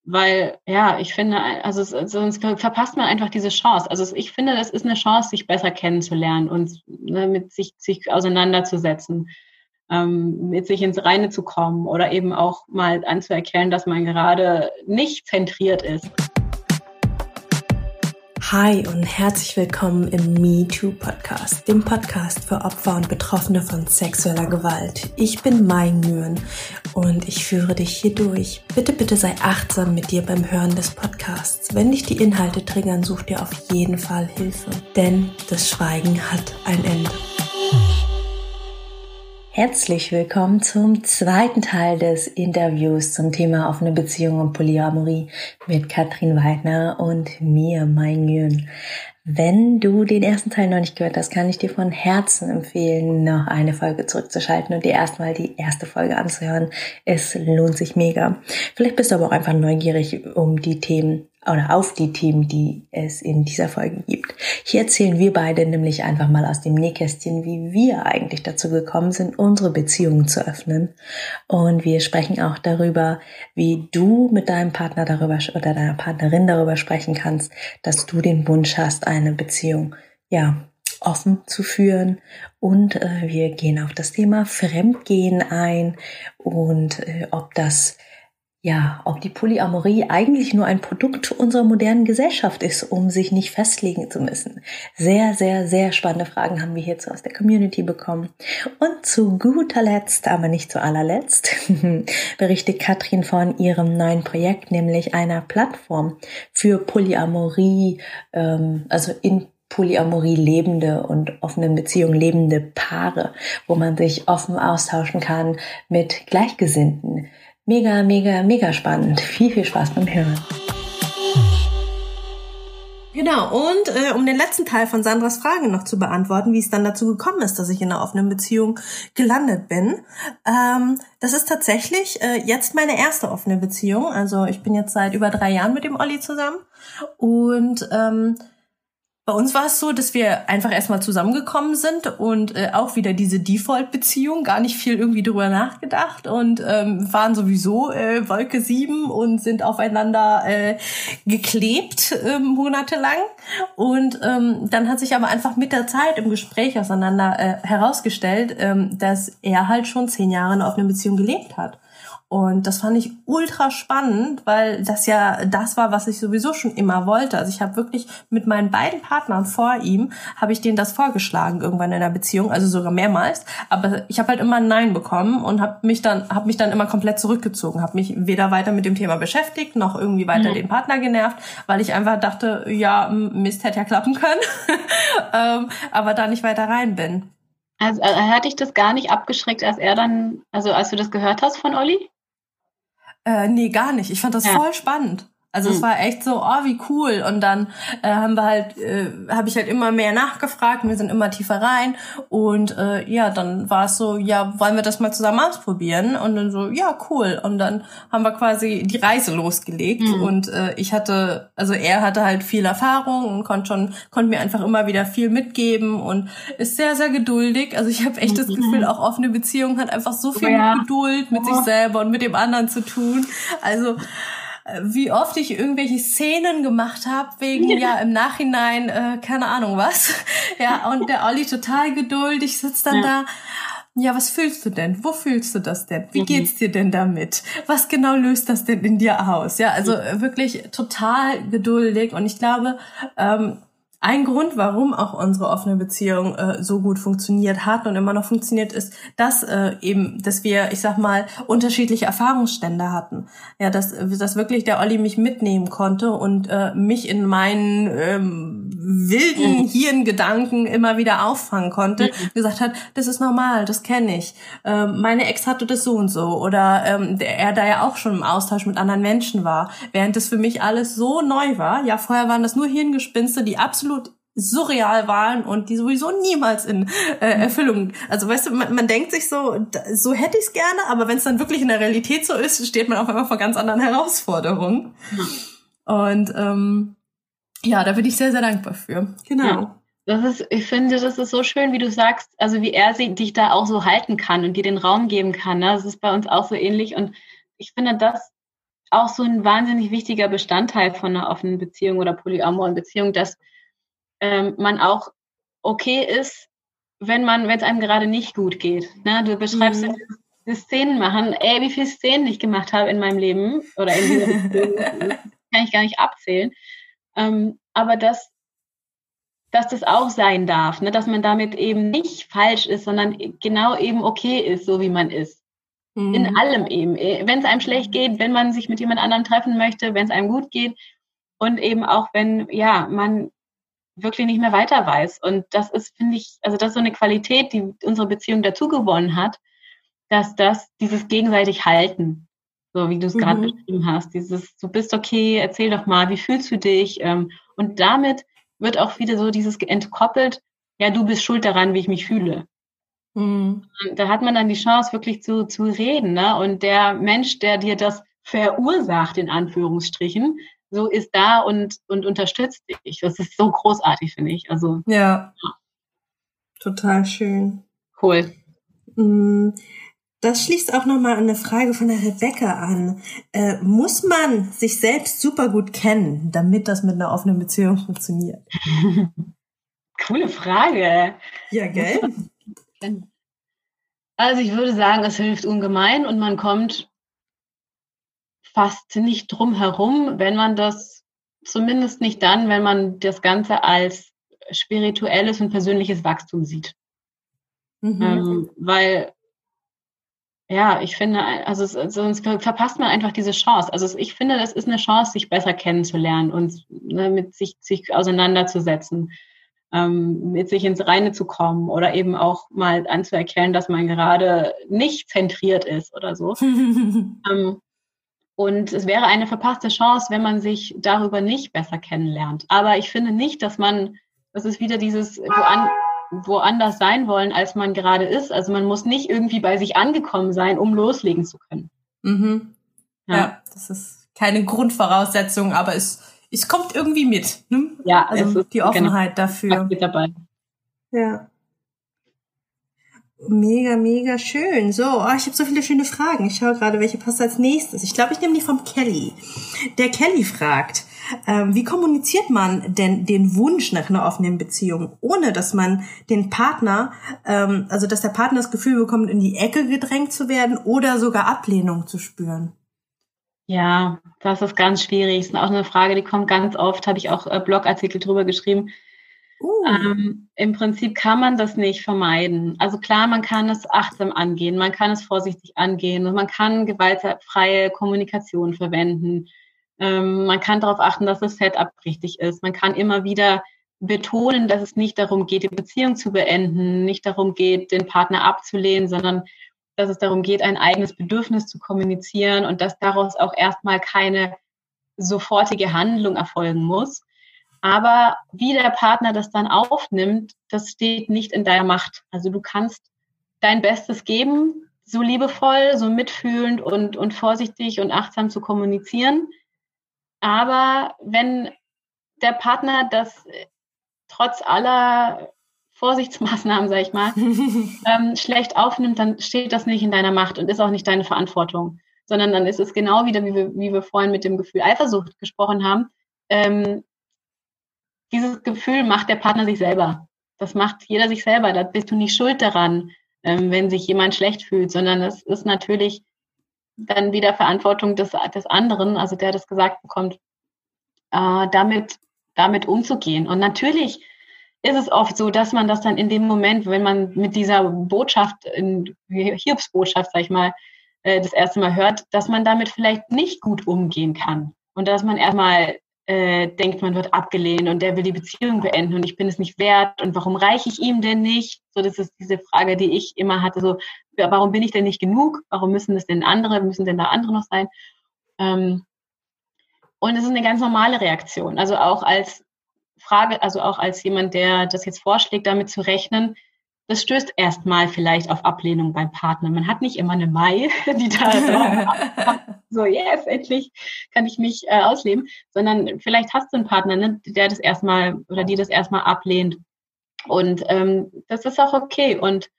weil, ja, ich finde, also sonst verpasst man einfach diese Chance. Also ich finde, das ist eine Chance, sich besser kennenzulernen und mit sich auseinanderzusetzen, mit sich ins Reine zu kommen oder eben auch mal anzuerkennen, dass man gerade nicht zentriert ist. Hi und herzlich willkommen im MeToo-Podcast, dem Podcast für Opfer und Betroffene von sexueller Gewalt. Ich bin Mai Nguyen und ich führe dich hier durch. Bitte sei achtsam mit dir beim Hören des Podcasts. Wenn dich die Inhalte triggern, such dir auf jeden Fall Hilfe, denn das Schweigen hat ein Ende. Herzlich willkommen zum zweiten Teil des Interviews zum Thema offene Beziehung und Polyamorie mit Katrin Weidner und mir, Mai Nguyen. Wenn du den ersten Teil noch nicht gehört hast, kann ich dir von Herzen empfehlen, noch eine Folge zurückzuschalten und dir erstmal die erste Folge anzuhören. Es lohnt sich mega. Vielleicht bist du aber auch einfach neugierig um die Themen oder auf die Themen, die es in dieser Folge gibt. Hier erzählen wir beide nämlich einfach mal aus dem Nähkästchen, wie wir eigentlich dazu gekommen sind, unsere Beziehungen zu öffnen. Und wir sprechen auch darüber, wie du mit deinem Partner darüber oder deiner Partnerin darüber sprechen kannst, dass du den Wunsch hast, eine Beziehung, offen zu führen. Und wir gehen auf das Thema Fremdgehen ein und ob die Polyamorie eigentlich nur ein Produkt unserer modernen Gesellschaft ist, um sich nicht festlegen zu müssen. Sehr, sehr, sehr spannende Fragen haben wir hierzu aus der Community bekommen. Und zu guter Letzt, aber nicht zu allerletzt, berichtet Katrin von ihrem neuen Projekt, nämlich einer Plattform für Polyamorie, also in Polyamorie lebende und offenen Beziehungen lebende Paare, wo man sich offen austauschen kann mit Gleichgesinnten. Mega, mega, mega spannend. Viel Spaß beim Hören. Genau, und um den letzten Teil von Sandras Frage noch zu beantworten, wie es dann dazu gekommen ist, dass ich in einer offenen Beziehung gelandet bin. Das ist tatsächlich jetzt meine erste offene Beziehung. Also ich bin jetzt seit über 3 Jahren mit dem Olli zusammen. Und bei uns war es so, dass wir einfach erstmal zusammengekommen sind und auch wieder diese Default-Beziehung, gar nicht viel irgendwie drüber nachgedacht und waren sowieso Wolke 7 und sind aufeinander geklebt monatelang. Und dann hat sich aber einfach mit der Zeit im Gespräch auseinander herausgestellt, dass er halt schon 10 Jahre in einer offenen Beziehung gelebt hat. Und das fand ich ultra spannend, weil das ja das war, was ich sowieso schon immer wollte. Also ich habe wirklich mit meinen beiden Partnern vor ihm, habe ich denen das vorgeschlagen irgendwann in der Beziehung, also sogar mehrmals. Aber ich habe halt immer ein Nein bekommen und habe mich dann immer komplett zurückgezogen, habe mich weder weiter mit dem Thema beschäftigt, noch irgendwie weiter den Partner genervt, weil ich einfach dachte, ja, Mist, hätte ja klappen können, aber da nicht weiter rein bin. Also hat dich das gar nicht abgeschreckt, als du das gehört hast von Olli? Nee, gar nicht. Ich fand das voll spannend. Also es war echt so, wie cool. Und dann habe ich halt immer mehr nachgefragt und wir sind immer tiefer rein. Und dann war es so, wollen wir das mal zusammen ausprobieren? Und dann so, ja, cool. Und dann haben wir quasi die Reise losgelegt. Und er hatte halt viel Erfahrung und konnte mir einfach immer wieder viel mitgeben und ist sehr, sehr geduldig. Also ich habe echt das Gefühl, auch offene Beziehung hat einfach so viel mit Geduld mit sich selber und mit dem anderen zu tun. Also wie oft ich irgendwelche Szenen gemacht habe, wegen im Nachhinein, keine Ahnung was. Ja, und der Olli total geduldig sitzt dann da. Ja, was fühlst du denn? Wo fühlst du das denn? Wie geht's dir denn damit? Was genau löst das denn in dir aus? Ja, also wirklich total geduldig. Und ich glaube, ein Grund, warum auch unsere offene Beziehung so gut funktioniert hat und immer noch funktioniert, ist, dass wir, ich sag mal, unterschiedliche Erfahrungsstände hatten. Ja, dass wirklich der Olli mich mitnehmen konnte und mich in meinen wilden Hirngedanken immer wieder auffangen konnte. Gesagt hat, das ist normal, das kenne ich. Meine Ex hatte das so und so. Oder er da ja auch schon im Austausch mit anderen Menschen war. Während das für mich alles so neu war. Ja, vorher waren das nur Hirngespinste, die absolut surreal waren und die sowieso niemals in Erfüllung. Also weißt du, man denkt sich so hätte ich es gerne, aber wenn es dann wirklich in der Realität so ist, steht man auf einmal vor ganz anderen Herausforderungen. Und da bin ich sehr, sehr dankbar für. Genau. Ja. Ich finde, das ist so schön, wie du sagst, also wie er dich da auch so halten kann und dir den Raum geben kann. Ne? Das ist bei uns auch so ähnlich und ich finde, das auch so ein wahnsinnig wichtiger Bestandteil von einer offenen Beziehung oder polyamoren Beziehung, dass man auch okay ist, wenn es einem gerade nicht gut geht. Ne? Du beschreibst ja das Szenen machen. Ey, wie viele Szenen ich gemacht habe in meinem Leben oder in dieser Beziehung, das kann ich gar nicht abzählen. Aber dass das auch sein darf, ne? Dass man damit eben nicht falsch ist, sondern genau eben okay ist, so wie man ist. In allem eben. Wenn es einem schlecht geht, wenn man sich mit jemand anderem treffen möchte, wenn es einem gut geht und eben auch, wenn man wirklich nicht mehr weiter weiß. Und das ist, finde ich, also das ist so eine Qualität, die unsere Beziehung dazu gewonnen hat, dass dieses gegenseitig halten, so wie du es gerade beschrieben hast, dieses, du bist okay, erzähl doch mal, wie fühlst du dich? Und damit wird auch wieder so dieses entkoppelt, ja, du bist schuld daran, wie ich mich fühle. Da hat man dann die Chance, wirklich zu reden, ne? Und der Mensch, der dir das verursacht, in Anführungsstrichen, so ist da und unterstützt dich. Das ist so großartig, finde ich. Also ja, total schön. Cool. Das schließt auch nochmal an eine Frage von der Rebecca an. Muss man sich selbst super gut kennen, damit das mit einer offenen Beziehung funktioniert? Coole Frage. Ja, gell? Also ich würde sagen, es hilft ungemein und man kommt fast nicht drum herum, wenn man das, zumindest nicht dann, wenn man das Ganze als spirituelles und persönliches Wachstum sieht. Weil, ja, ich finde, also sonst verpasst man einfach diese Chance. Also ich finde, das ist eine Chance, sich besser kennenzulernen und mit sich auseinanderzusetzen, mit sich ins Reine zu kommen oder eben auch mal anzuerkennen, dass man gerade nicht zentriert ist oder so. Und es wäre eine verpasste Chance, wenn man sich darüber nicht besser kennenlernt. Aber ich finde nicht, das ist wieder dieses woanders sein wollen, als man gerade ist. Also man muss nicht irgendwie bei sich angekommen sein, um loslegen zu können. Ja, das ist keine Grundvoraussetzung, aber es kommt irgendwie mit. Ne? Ja, also es ist die Offenheit dafür. Mit dabei. Ja. Mega, mega schön. So, ich habe so viele schöne Fragen. Ich schaue gerade, welche passt als nächstes. Ich glaube, ich nehme die vom Kelly. Der Kelly fragt, wie kommuniziert man denn den Wunsch nach einer offenen Beziehung, ohne dass man den Partner, also dass der Partner das Gefühl bekommt, in die Ecke gedrängt zu werden oder sogar Ablehnung zu spüren? Ja, das ist ganz schwierig. Das ist auch eine Frage, die kommt ganz oft, habe ich auch Blogartikel drüber geschrieben. Im Prinzip kann man das nicht vermeiden. Also klar, man kann es achtsam angehen, man kann es vorsichtig angehen und man kann gewaltfreie Kommunikation verwenden. Man kann darauf achten, dass das Setup richtig ist. Man kann immer wieder betonen, dass es nicht darum geht, die Beziehung zu beenden, nicht darum geht, den Partner abzulehnen, sondern dass es darum geht, ein eigenes Bedürfnis zu kommunizieren und dass daraus auch erstmal keine sofortige Handlung erfolgen muss. Aber wie der Partner das dann aufnimmt, das steht nicht in deiner Macht. Also du kannst dein Bestes geben, so liebevoll, so mitfühlend und vorsichtig und achtsam zu kommunizieren. Aber wenn der Partner das trotz aller Vorsichtsmaßnahmen, sag ich mal, schlecht aufnimmt, dann steht das nicht in deiner Macht und ist auch nicht deine Verantwortung. Sondern dann ist es genau wieder, wie wir vorhin mit dem Gefühl Eifersucht gesprochen haben, dieses Gefühl macht der Partner sich selber. Das macht jeder sich selber. Da bist du nicht schuld daran, wenn sich jemand schlecht fühlt, sondern es ist natürlich dann wieder Verantwortung des anderen, also der das gesagt bekommt, damit umzugehen. Und natürlich ist es oft so, dass man das dann in dem Moment, wenn man mit dieser Botschaft, Hiobsbotschaft, sag ich mal, das erste Mal hört, dass man damit vielleicht nicht gut umgehen kann. Und dass man erstmal denkt, man wird abgelehnt und der will die Beziehung beenden und ich bin es nicht wert und warum reiche ich ihm denn nicht? So, das ist diese Frage, die ich immer hatte, so, warum bin ich denn nicht genug? Warum müssen denn da andere noch sein? Und es ist eine ganz normale Reaktion. Also auch als Frage, also auch als jemand, der das jetzt vorschlägt, damit zu rechnen, das stößt erstmal vielleicht auf Ablehnung beim Partner. Man hat nicht immer eine Mai, die da so, yes, endlich kann ich mich ausleben, sondern vielleicht hast du einen Partner, ne, der das erstmal oder die das erstmal ablehnt. Und das ist auch okay. Und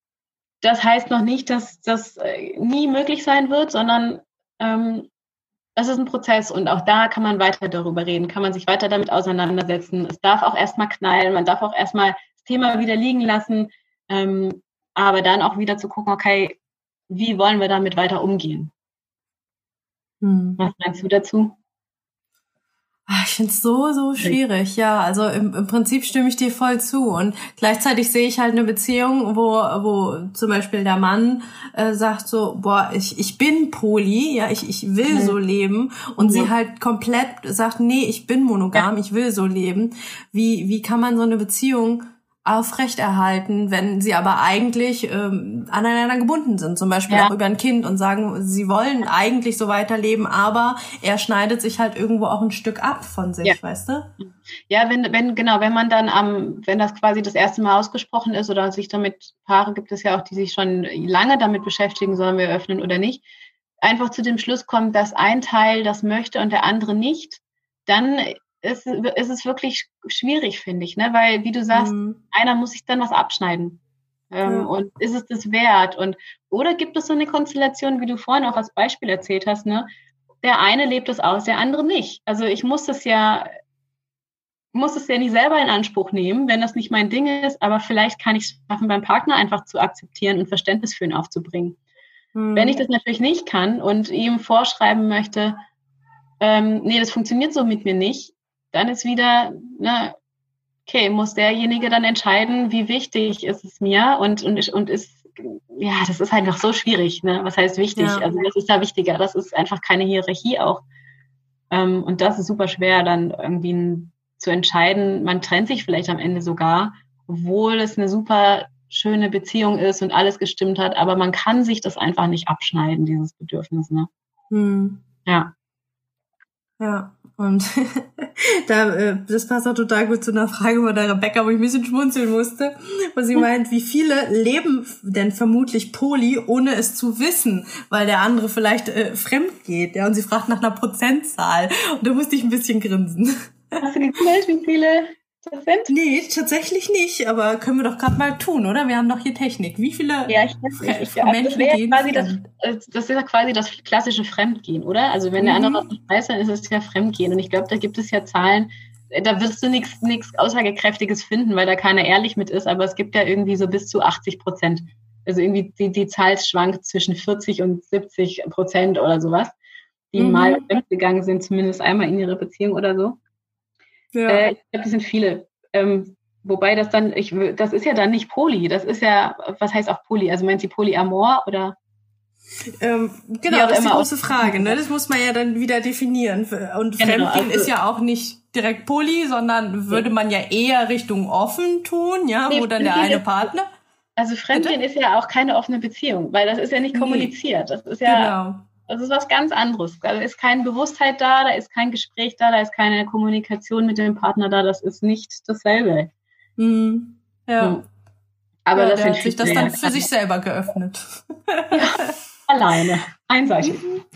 das heißt noch nicht, dass das nie möglich sein wird, sondern das ist ein Prozess und auch da kann man weiter darüber reden, kann man sich weiter damit auseinandersetzen. Es darf auch erstmal knallen, man darf auch erstmal das Thema wieder liegen lassen, aber dann auch wieder zu gucken, okay, wie wollen wir damit weiter umgehen? Was meinst du dazu? Ich finde es so schwierig, ja. Also im Prinzip stimme ich dir voll zu. Und gleichzeitig sehe ich halt eine Beziehung, wo zum Beispiel der Mann sagt so, boah, ich bin poly, ja, ich will so leben. Und sie halt komplett sagt, nee, ich bin monogam, ich will so leben. Wie kann man so eine Beziehung aufrechterhalten, wenn sie aber eigentlich aneinander gebunden sind, zum Beispiel auch über ein Kind und sagen, sie wollen eigentlich so weiterleben, aber er schneidet sich halt irgendwo auch ein Stück ab von sich, weißt du? Ja, wenn man dann wenn das quasi das erste Mal ausgesprochen ist oder sich damit, Paare gibt es ja auch, die sich schon lange damit beschäftigen, sollen wir öffnen oder nicht, einfach zu dem Schluss kommt, dass ein Teil das möchte und der andere nicht, dann ist es wirklich schwierig, finde ich, ne? Weil, wie du sagst, einer muss sich dann was abschneiden. Und ist es das wert? Oder gibt es so eine Konstellation, wie du vorhin auch als Beispiel erzählt hast, ne? Der eine lebt es aus, der andere nicht. Also ich muss es ja nicht selber in Anspruch nehmen, wenn das nicht mein Ding ist, aber vielleicht kann ich es schaffen, beim Partner einfach zu akzeptieren und Verständnis für ihn aufzubringen. Wenn ich das natürlich nicht kann und ihm vorschreiben möchte, nee, das funktioniert so mit mir nicht, dann ist wieder, okay, muss derjenige dann entscheiden, wie wichtig ist es mir und ist, ja, das ist einfach so schwierig, ne? Was heißt wichtig? Ja. Also das ist da wichtiger, das ist einfach keine Hierarchie auch. Und das ist super schwer, dann irgendwie zu entscheiden, man trennt sich vielleicht am Ende sogar, obwohl es eine super schöne Beziehung ist und alles gestimmt hat, aber man kann sich das einfach nicht abschneiden, dieses Bedürfnis, ne? Ja. Ja, und das passt auch total gut zu einer Frage von der Rebecca, wo ich ein bisschen schmunzeln musste, wo sie meint, wie viele leben denn vermutlich poly, ohne es zu wissen, weil der andere vielleicht fremd geht, ja, und sie fragt nach einer Prozentzahl und da musste ich ein bisschen grinsen. Hast du gegoogelt, wie viele das sind? Nee, tatsächlich nicht, aber können wir doch gerade mal tun, oder? Wir haben doch hier Technik. Wie viele Menschen gehen das ist ja quasi das klassische Fremdgehen, oder? Also wenn der andere was nicht weiß, dann ist es ja Fremdgehen. Und ich glaube, da gibt es ja Zahlen, da wirst du nichts Aussagekräftiges finden, weil da keiner ehrlich mit ist, aber es gibt ja irgendwie so bis zu 80%. Also irgendwie die Zahl schwankt zwischen 40 und 70% oder sowas, die mal fremdgegangen sind, zumindest einmal in ihrer Beziehung oder so. Ja. Ich glaube, das sind viele. Wobei das ist ja dann nicht Poly. Das ist ja, was heißt auch Poly? Also meint sie Polyamor oder? Genau, das ist die große Frage. Ne? Das muss man ja dann wieder definieren. Und Fremdgehen ist ja auch nicht direkt Poly, sondern würde man ja eher Richtung offen tun, ja, wo dann der eine Partner. Also Fremdgehen ist ja auch keine offene Beziehung, weil das ist ja nicht kommuniziert. Das ist ja. Genau. Das ist was ganz anderes. Da ist keine Bewusstheit da ist kein Gespräch da ist keine Kommunikation mit dem Partner da. Das ist nicht dasselbe. Ja. Aber das hat sich das dann für sich selber geöffnet. Ja, alleine. Einseitig.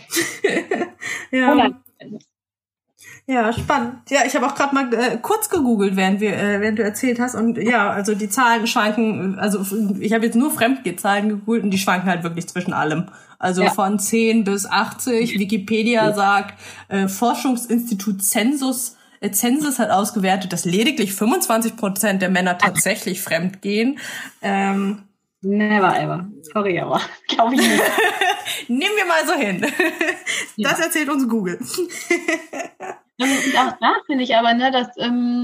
Ja, spannend. Ja, ich habe auch gerade mal kurz gegoogelt, während du erzählt hast. Und ja, also die Zahlen schwanken, also ich habe jetzt nur Fremdgehzahlen gegoogelt und die schwanken halt wirklich zwischen allem. Also von 10 bis 80. Wikipedia sagt, Forschungsinstitut Census hat ausgewertet, dass lediglich 25% der Männer tatsächlich fremdgehen. Never ever. Sorry, aber glaube ich nicht. Nehmen wir mal so hin. Das erzählt uns Google. Und auch da finde ich aber, ne, dass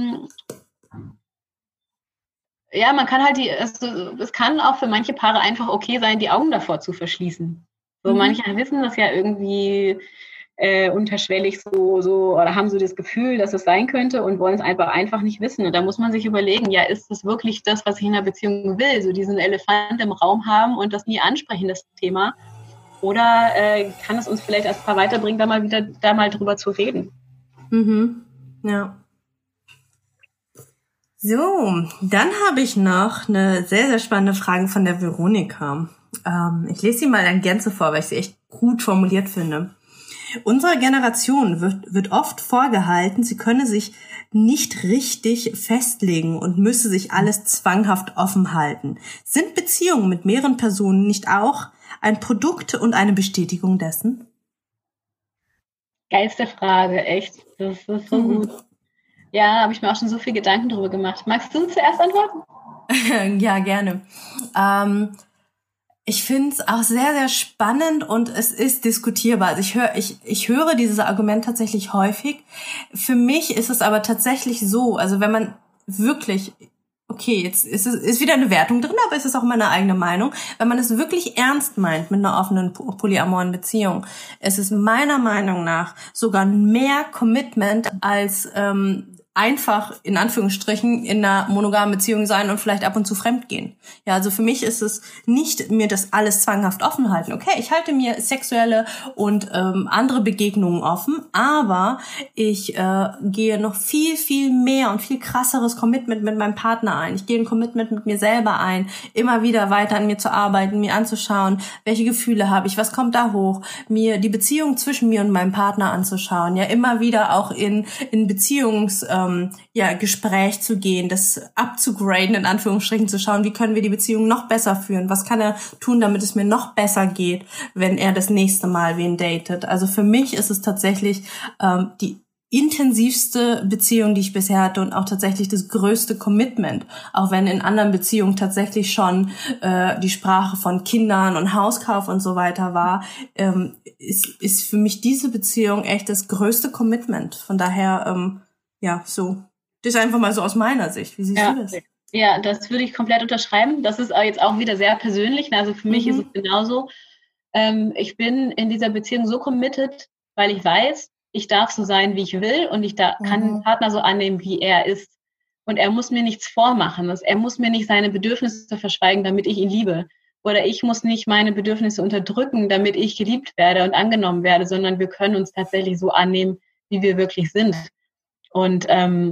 man kann halt es kann auch für manche Paare einfach okay sein, die Augen davor zu verschließen. So manche wissen das ja irgendwie unterschwellig so oder haben so das Gefühl, dass es sein könnte und wollen es einfach nicht wissen. Und da muss man sich überlegen, ja, ist das wirklich das, was ich in einer Beziehung will? So diesen Elefant im Raum haben und das nie ansprechen, das Thema. Oder kann es uns vielleicht als Paar weiterbringen, da mal drüber zu reden? Ja. So, dann habe ich noch eine sehr, sehr spannende Frage von der Veronika. Ich lese sie mal dann gern vor, weil ich sie echt gut formuliert finde. Unserer Generation wird oft vorgehalten, sie könne sich nicht richtig festlegen und müsse sich alles zwanghaft offen halten. Sind Beziehungen mit mehreren Personen nicht auch ein Produkt und eine Bestätigung dessen? Geilste Frage, echt. Das ist so gut. Ja, habe ich mir auch schon so viel Gedanken drüber gemacht. Magst du zuerst antworten? Ja, gerne. Ich finde es auch sehr, sehr spannend und es ist diskutierbar. Also ich höre dieses Argument tatsächlich häufig. Für mich ist es aber tatsächlich so, also wenn man wirklich, okay, jetzt ist wieder eine Wertung drin, aber es ist auch immer eine eigene Meinung. Wenn man es wirklich ernst meint mit einer offenen polyamoren Beziehung, es ist meiner Meinung nach sogar mehr Commitment als einfach in Anführungsstrichen in einer monogamen Beziehung sein und vielleicht ab und zu fremdgehen. Ja, also für mich ist es nicht mir das alles zwanghaft offen halten. Okay, ich halte mir sexuelle und andere Begegnungen offen, aber ich gehe noch viel, viel mehr und viel krasseres Commitment mit meinem Partner ein. Ich gehe ein Commitment mit mir selber ein, immer wieder weiter an mir zu arbeiten, mir anzuschauen, welche Gefühle habe ich, was kommt da hoch, mir die Beziehung zwischen mir und meinem Partner anzuschauen, ja, immer wieder auch in Beziehungs Gespräch zu gehen, das abzugraden, in Anführungsstrichen zu schauen, wie können wir die Beziehung noch besser führen, was kann er tun, damit es mir noch besser geht, wenn er das nächste Mal wen datet. Also für mich ist es tatsächlich die intensivste Beziehung, die ich bisher hatte und auch tatsächlich das größte Commitment, auch wenn in anderen Beziehungen tatsächlich schon die Sprache von Kindern und Hauskauf und so weiter war, ist für mich diese Beziehung echt das größte Commitment. Von daher so. Das ist einfach mal so aus meiner Sicht. Wie siehst du das? Ja, das würde ich komplett unterschreiben. Das ist jetzt auch wieder sehr persönlich. Also für mich ist es genauso. Ich bin in dieser Beziehung so committed, weil ich weiß, ich darf so sein, wie ich will und ich kann einen Partner so annehmen, wie er ist. Und er muss mir nichts vormachen. Er muss mir nicht seine Bedürfnisse verschweigen, damit ich ihn liebe. Oder ich muss nicht meine Bedürfnisse unterdrücken, damit ich geliebt werde und angenommen werde, sondern wir können uns tatsächlich so annehmen, wie wir wirklich sind. Und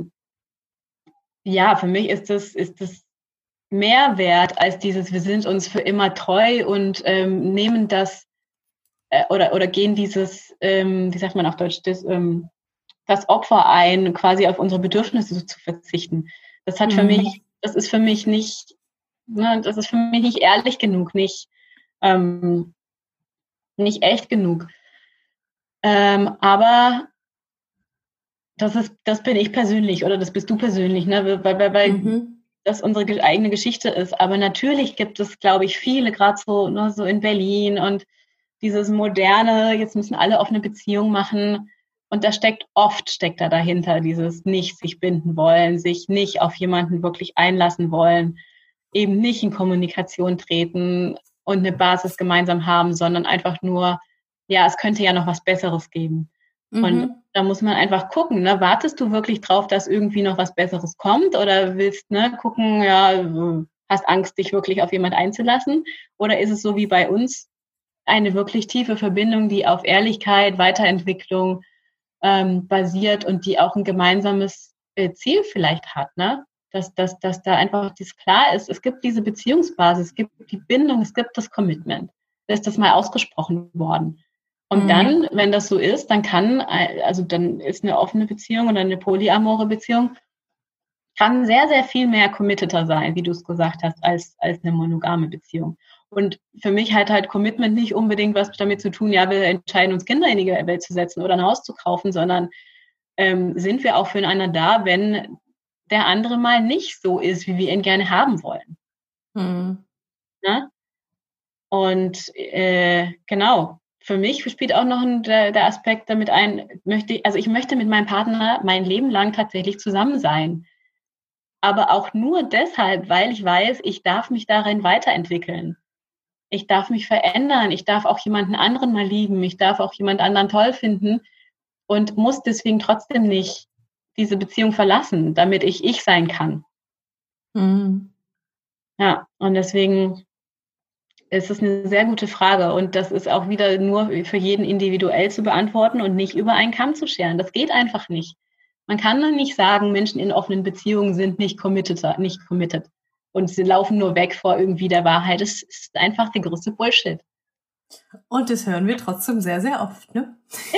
für mich ist das mehr wert als dieses, wir sind uns für immer treu und nehmen das oder gehen dieses, wie sagt man auf Deutsch, das Opfer ein, quasi auf unsere Bedürfnisse zu verzichten. Das hat für mich, das ist für mich nicht, das ist für mich nicht ehrlich genug, nicht echt genug. Aber das bin ich persönlich oder das bist du persönlich, ne? Weil das unsere eigene Geschichte ist. Aber natürlich gibt es, glaube ich, viele, gerade so, ne, so in Berlin und dieses moderne, jetzt müssen alle offene Beziehungen machen. Und da steckt da dahinter dieses nicht sich binden wollen, sich nicht auf jemanden wirklich einlassen wollen, eben nicht in Kommunikation treten und eine Basis gemeinsam haben, sondern einfach nur, ja, es könnte ja noch was Besseres geben. Und da muss man einfach gucken, ne? Wartest du wirklich drauf, dass irgendwie noch was Besseres kommt oder willst gucken, ja, hast Angst, dich wirklich auf jemand einzulassen? Oder ist es so wie bei uns eine wirklich tiefe Verbindung, die auf Ehrlichkeit, Weiterentwicklung basiert und die auch ein gemeinsames Ziel vielleicht hat, ne? Dass da einfach das klar ist, es gibt diese Beziehungsbasis, es gibt die Bindung, es gibt das Commitment. Da ist das mal ausgesprochen worden. Und dann, wenn das so ist, dann dann ist eine offene Beziehung oder eine polyamore Beziehung, kann sehr, sehr viel mehr committeter sein, wie du es gesagt hast, als eine monogame Beziehung. Und für mich hat halt Commitment nicht unbedingt was damit zu tun, ja, wir entscheiden uns Kinder in die Welt zu setzen oder ein Haus zu kaufen, sondern sind wir auch füreinander da, wenn der andere mal nicht so ist, wie wir ihn gerne haben wollen. Ne? Und genau, für mich spielt auch noch der Aspekt damit ein, ich möchte mit meinem Partner mein Leben lang tatsächlich zusammen sein. Aber auch nur deshalb, weil ich weiß, ich darf mich darin weiterentwickeln. Ich darf mich verändern. Ich darf auch jemanden anderen mal lieben. Ich darf auch jemand anderen toll finden und muss deswegen trotzdem nicht diese Beziehung verlassen, damit ich sein kann. Ja, und deswegen ist es eine sehr gute Frage. Und das ist auch wieder nur für jeden individuell zu beantworten und nicht über einen Kamm zu scheren. Das geht einfach nicht. Man kann dann nicht sagen, Menschen in offenen Beziehungen sind nicht committed und sie laufen nur weg vor irgendwie der Wahrheit. Das ist einfach der größte Bullshit. Und das hören wir trotzdem sehr, sehr oft, ne?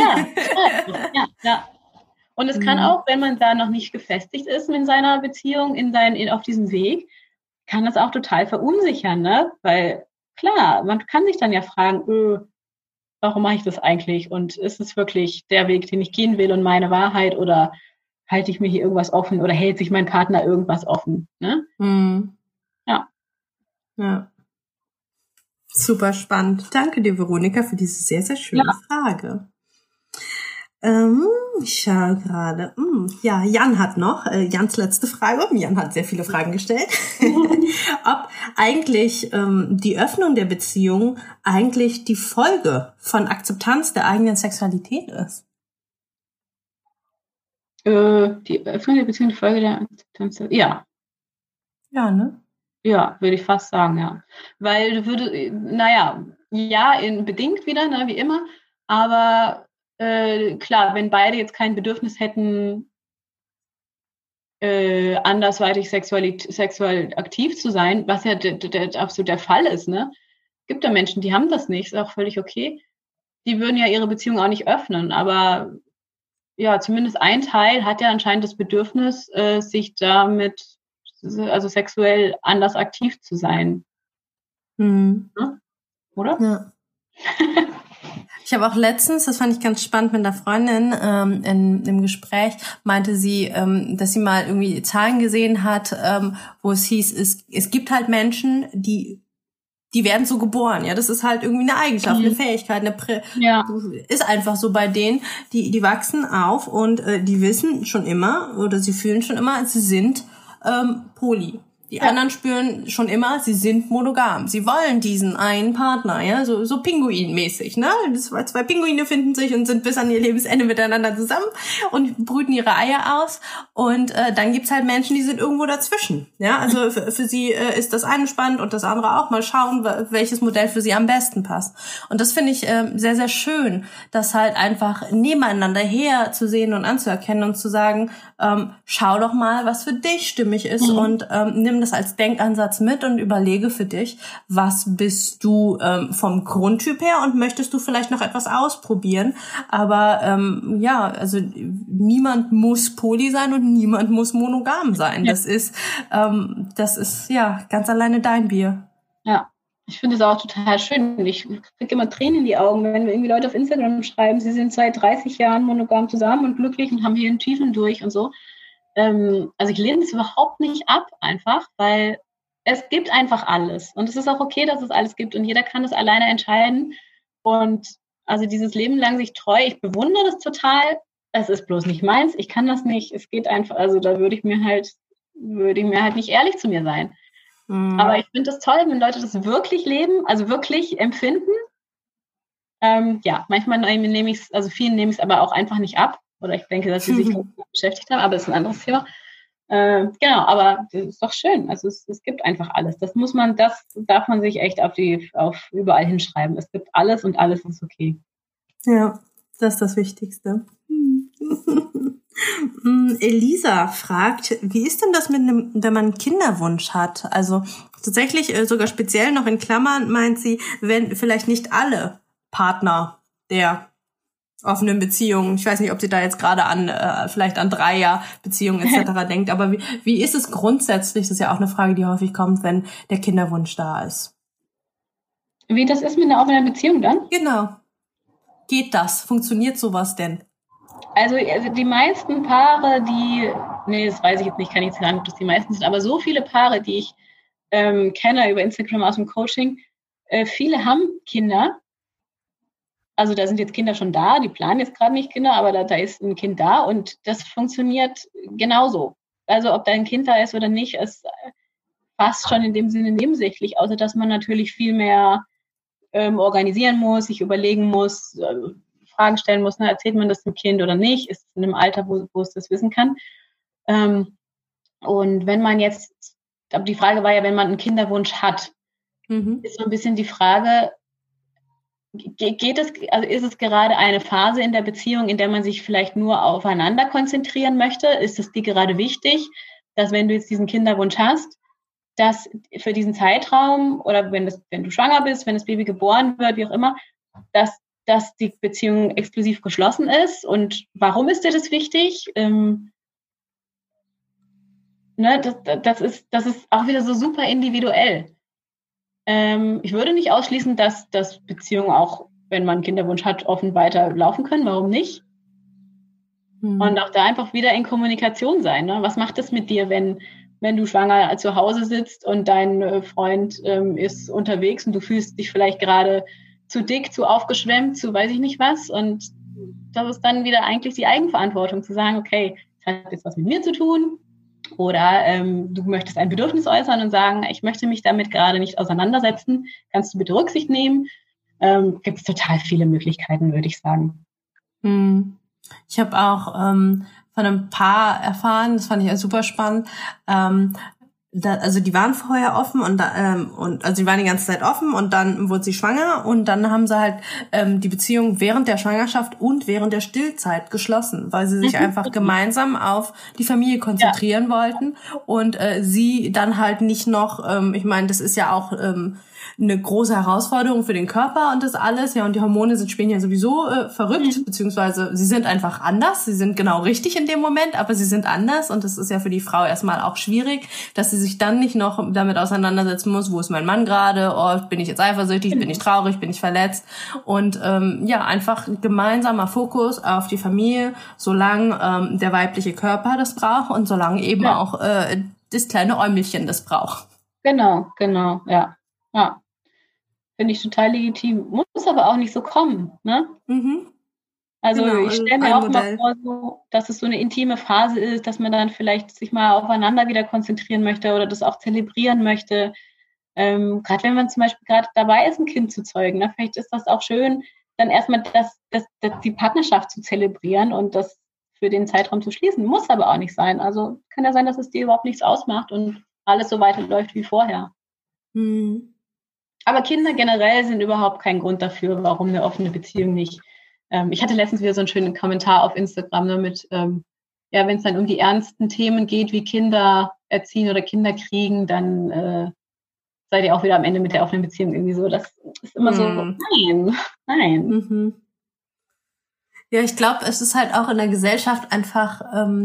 Ja. Und es kann auch, wenn man da noch nicht gefestigt ist in seiner Beziehung, auf diesem Weg, kann das auch total verunsichern, ne? Weil klar, man kann sich dann ja fragen, warum mache ich das eigentlich? Und ist es wirklich der Weg, den ich gehen will und meine Wahrheit, oder halte ich mir hier irgendwas offen oder hält sich mein Partner irgendwas offen? Ne? Ja. Ja. Super spannend. Danke dir, Veronika, für diese sehr, sehr schöne Frage. Ich schaue gerade. Ja, Jan hat noch, Jans letzte Frage. Jan hat sehr viele Fragen gestellt. Ob eigentlich die Öffnung der Beziehung eigentlich die Folge von Akzeptanz der eigenen Sexualität ist. Die Öffnung der Beziehung, die Folge der Akzeptanz. Ja. Ja, ne? Ja, würde ich fast sagen, ja. Weil du würdest, bedingt wieder, ne, wie immer, aber klar, wenn beide jetzt kein Bedürfnis hätten, andersweitig sexuell aktiv zu sein, was ja absolut der Fall ist, ne? Gibt ja Menschen, die haben das nicht, ist auch völlig okay. Die würden ja ihre Beziehung auch nicht öffnen, aber ja, zumindest ein Teil hat ja anscheinend das Bedürfnis, sich damit, also sexuell anders aktiv zu sein. Oder? Ja. Ich habe auch letztens, das fand ich ganz spannend, mit einer Freundin im Gespräch, meinte sie, dass sie mal irgendwie Zahlen gesehen hat, wo es hieß, es gibt halt Menschen, die werden so geboren, ja, das ist halt irgendwie eine Eigenschaft, eine Fähigkeit, ist einfach so bei denen, die wachsen auf und die wissen schon immer oder sie fühlen schon immer, sie sind poly. Die anderen spüren schon immer, sie sind monogam. Sie wollen diesen einen Partner, ja, so Pinguin-mäßig, ne? Zwei Pinguine finden sich und sind bis an ihr Lebensende miteinander zusammen und brüten ihre Eier aus. Und dann gibt's halt Menschen, die sind irgendwo dazwischen, ja? Also für sie ist das eine spannend und das andere auch. Mal schauen, welches Modell für sie am besten passt. Und das finde ich sehr, sehr schön, das halt einfach nebeneinander her zu sehen und anzuerkennen und zu sagen, schau doch mal, was für dich stimmig ist und nimm das als Denkansatz mit und überlege für dich, was bist du vom Grundtyp her und möchtest du vielleicht noch etwas ausprobieren. Aber also niemand muss poly sein und niemand muss monogam sein. Ja. Das ist ja ganz alleine dein Bier. Ja. Ich finde es auch total schön. Ich kriege immer Tränen in die Augen, wenn irgendwie Leute auf Instagram schreiben, sie sind seit 30 Jahren monogam zusammen und glücklich und haben hier einen Tiefen durch und so. Also ich lehne es überhaupt nicht ab einfach, weil es gibt einfach alles. Und es ist auch okay, dass es alles gibt und jeder kann es alleine entscheiden. Und also dieses Leben lang sich treu, ich bewundere das total. Es ist bloß nicht meins. Ich kann das nicht. Es geht einfach, also da würde ich mir halt nicht ehrlich zu mir sein. Aber ich finde es toll, wenn Leute das wirklich leben, also wirklich empfinden. Manchmal nehme ich es, also vielen nehme ich es aber auch einfach nicht ab. Oder ich denke, dass sie sich beschäftigt haben, aber das ist ein anderes Thema. Aber das ist doch schön. Also es gibt einfach alles. Das darf man sich echt auf überall hinschreiben. Es gibt alles und alles ist okay. Ja, das ist das Wichtigste. Elisa fragt, wie ist denn das wenn man einen Kinderwunsch hat? Also tatsächlich sogar speziell noch in Klammern meint sie, wenn vielleicht nicht alle Partner der offenen Beziehungen, ich weiß nicht, ob sie da jetzt gerade vielleicht an Dreierbeziehungen etc. denkt, aber wie ist es grundsätzlich, das ist ja auch eine Frage, die häufig kommt, wenn der Kinderwunsch da ist. Wie das ist mit einer offenen Beziehung dann? Genau. Geht das? Funktioniert sowas denn? Also die meisten Paare, das weiß ich jetzt nicht, kann ich jetzt sagen, ob das die meisten sind, aber so viele Paare, die ich kenne über Instagram aus dem Coaching, viele haben Kinder. Also da sind jetzt Kinder schon da, die planen jetzt gerade nicht Kinder, aber da ist ein Kind da und das funktioniert genauso. Also ob da ein Kind da ist oder nicht, ist fast schon in dem Sinne nebensächlich, außer dass man natürlich viel mehr organisieren muss, sich überlegen muss, Fragen stellen muss, erzählt man das dem Kind oder nicht, ist es in einem Alter, wo es das wissen kann. Und wenn man jetzt, aber die Frage war ja, wenn man einen Kinderwunsch hat, ist so ein bisschen die Frage, ist es gerade eine Phase in der Beziehung, in der man sich vielleicht nur aufeinander konzentrieren möchte? Ist es dir gerade wichtig, dass wenn du jetzt diesen Kinderwunsch hast, dass für diesen Zeitraum oder wenn du schwanger bist, wenn das Baby geboren wird, wie auch immer, dass die Beziehung exklusiv geschlossen ist? Und warum ist dir das wichtig? Das ist auch wieder so super individuell. Ich würde nicht ausschließen, dass Beziehungen auch wenn man einen Kinderwunsch hat, offen weiter laufen können. Warum nicht? Und auch da einfach wieder in Kommunikation sein. Ne? Was macht es mit dir, wenn du schwanger zu Hause sitzt und dein Freund ist unterwegs und du fühlst dich vielleicht gerade zu dick, zu aufgeschwemmt, zu weiß ich nicht was. Und das ist dann wieder eigentlich die Eigenverantwortung, zu sagen, okay, das hat jetzt was mit mir zu tun. Oder du möchtest ein Bedürfnis äußern und sagen, ich möchte mich damit gerade nicht auseinandersetzen. Kannst du bitte Rücksicht nehmen? Gibt es total viele Möglichkeiten, würde ich sagen. Ich habe auch von einem Paar erfahren, das fand ich super spannend. Also die waren vorher offen und also die waren die ganze Zeit offen und dann wurde sie schwanger und dann haben sie halt die Beziehung während der Schwangerschaft und während der Stillzeit geschlossen, weil sie sich einfach gemeinsam auf die Familie konzentrieren wollten und sie dann halt nicht noch, ich meine, das ist ja auch eine große Herausforderung für den Körper und das alles, ja, und die Hormone spielen ja sowieso verrückt, beziehungsweise sie sind einfach anders, sie sind genau richtig in dem Moment, aber sie sind anders und das ist ja für die Frau erstmal auch schwierig, dass sie sich dann nicht noch damit auseinandersetzen muss, wo ist mein Mann gerade, oh, bin ich jetzt eifersüchtig, bin ich traurig, bin ich verletzt und ja, einfach gemeinsamer Fokus auf die Familie, solange der weibliche Körper das braucht und solange eben auch das kleine Äumelchen das braucht. Genau, ja. Finde ich total legitim. Muss aber auch nicht so kommen, ne? Also genau, ich stelle mir auch mal vor, so, dass es so eine intime Phase ist, dass man dann vielleicht sich mal aufeinander wieder konzentrieren möchte oder das auch zelebrieren möchte. Gerade wenn man zum Beispiel gerade dabei ist, ein Kind zu zeugen, ne? Vielleicht ist das auch schön, dann erstmal die Partnerschaft zu zelebrieren und das für den Zeitraum zu schließen. Muss aber auch nicht sein. Also kann ja sein, dass es dir überhaupt nichts ausmacht und alles so weiterläuft wie vorher. Aber Kinder generell sind überhaupt kein Grund dafür, warum eine offene Beziehung nicht. Ich hatte letztens wieder so einen schönen Kommentar auf Instagram, ne, mit, wenn es dann um die ernsten Themen geht, wie Kinder erziehen oder Kinder kriegen, dann seid ihr auch wieder am Ende mit der offenen Beziehung irgendwie so. Das ist immer so, nein. Ja, ich glaube, es ist halt auch in der Gesellschaft einfach,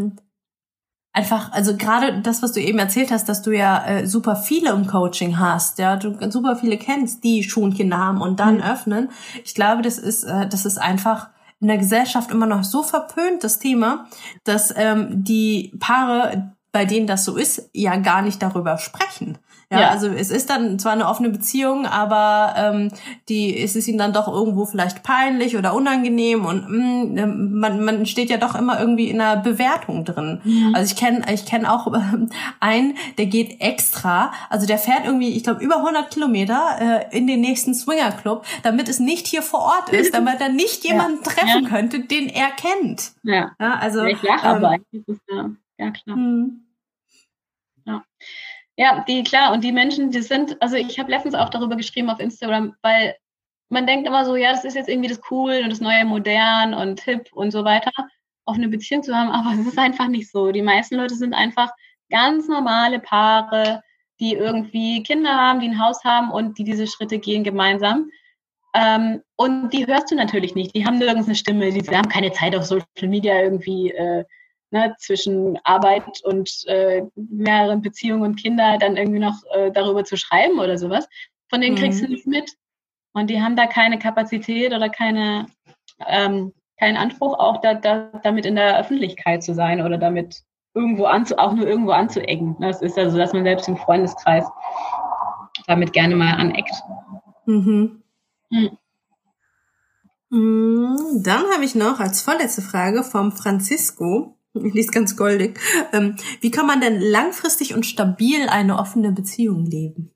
also gerade das, was du eben erzählt hast, dass du ja super viele im Coaching hast, ja, du super viele kennst, die schon Kinder haben und dann öffnen. Ich glaube, das ist einfach in der Gesellschaft immer noch so verpönt, das Thema, dass die Paare, bei denen das so ist, ja gar nicht darüber sprechen. Ja, also es ist dann zwar eine offene Beziehung, aber es ist ihnen dann doch irgendwo vielleicht peinlich oder unangenehm und man steht ja doch immer irgendwie in einer Bewertung drin. Also ich kenn auch einen, der geht extra, also der fährt irgendwie, ich glaube, über 100 Kilometer in den nächsten Swingerclub, damit es nicht hier vor Ort ist, damit er nicht jemanden treffen könnte, den er kennt. Ja, also ich lache aber eigentlich ist ja klar. Ja, klar. Und die Menschen, die sind, also ich habe letztens auch darüber geschrieben auf Instagram, weil man denkt immer so, ja, das ist jetzt irgendwie das cool und das neue modern und hip und so weiter, offene Beziehung zu haben, aber es ist einfach nicht so. Die meisten Leute sind einfach ganz normale Paare, die irgendwie Kinder haben, die ein Haus haben und die diese Schritte gehen gemeinsam. Und die hörst du natürlich nicht. Die haben nirgends eine Stimme, die haben keine Zeit auf Social Media irgendwie zwischen Arbeit und mehreren Beziehungen und Kinder dann irgendwie noch darüber zu schreiben oder sowas. Von denen kriegst du nichts mit. Und die haben da keine Kapazität oder keinen Anspruch, auch damit in der Öffentlichkeit zu sein oder damit auch nur irgendwo anzuecken. Das ist ja so, dass man selbst im Freundeskreis damit gerne mal aneckt. Dann habe ich noch als vorletzte Frage vom Francisco, ich lese ganz goldig, wie kann man denn langfristig und stabil eine offene Beziehung leben?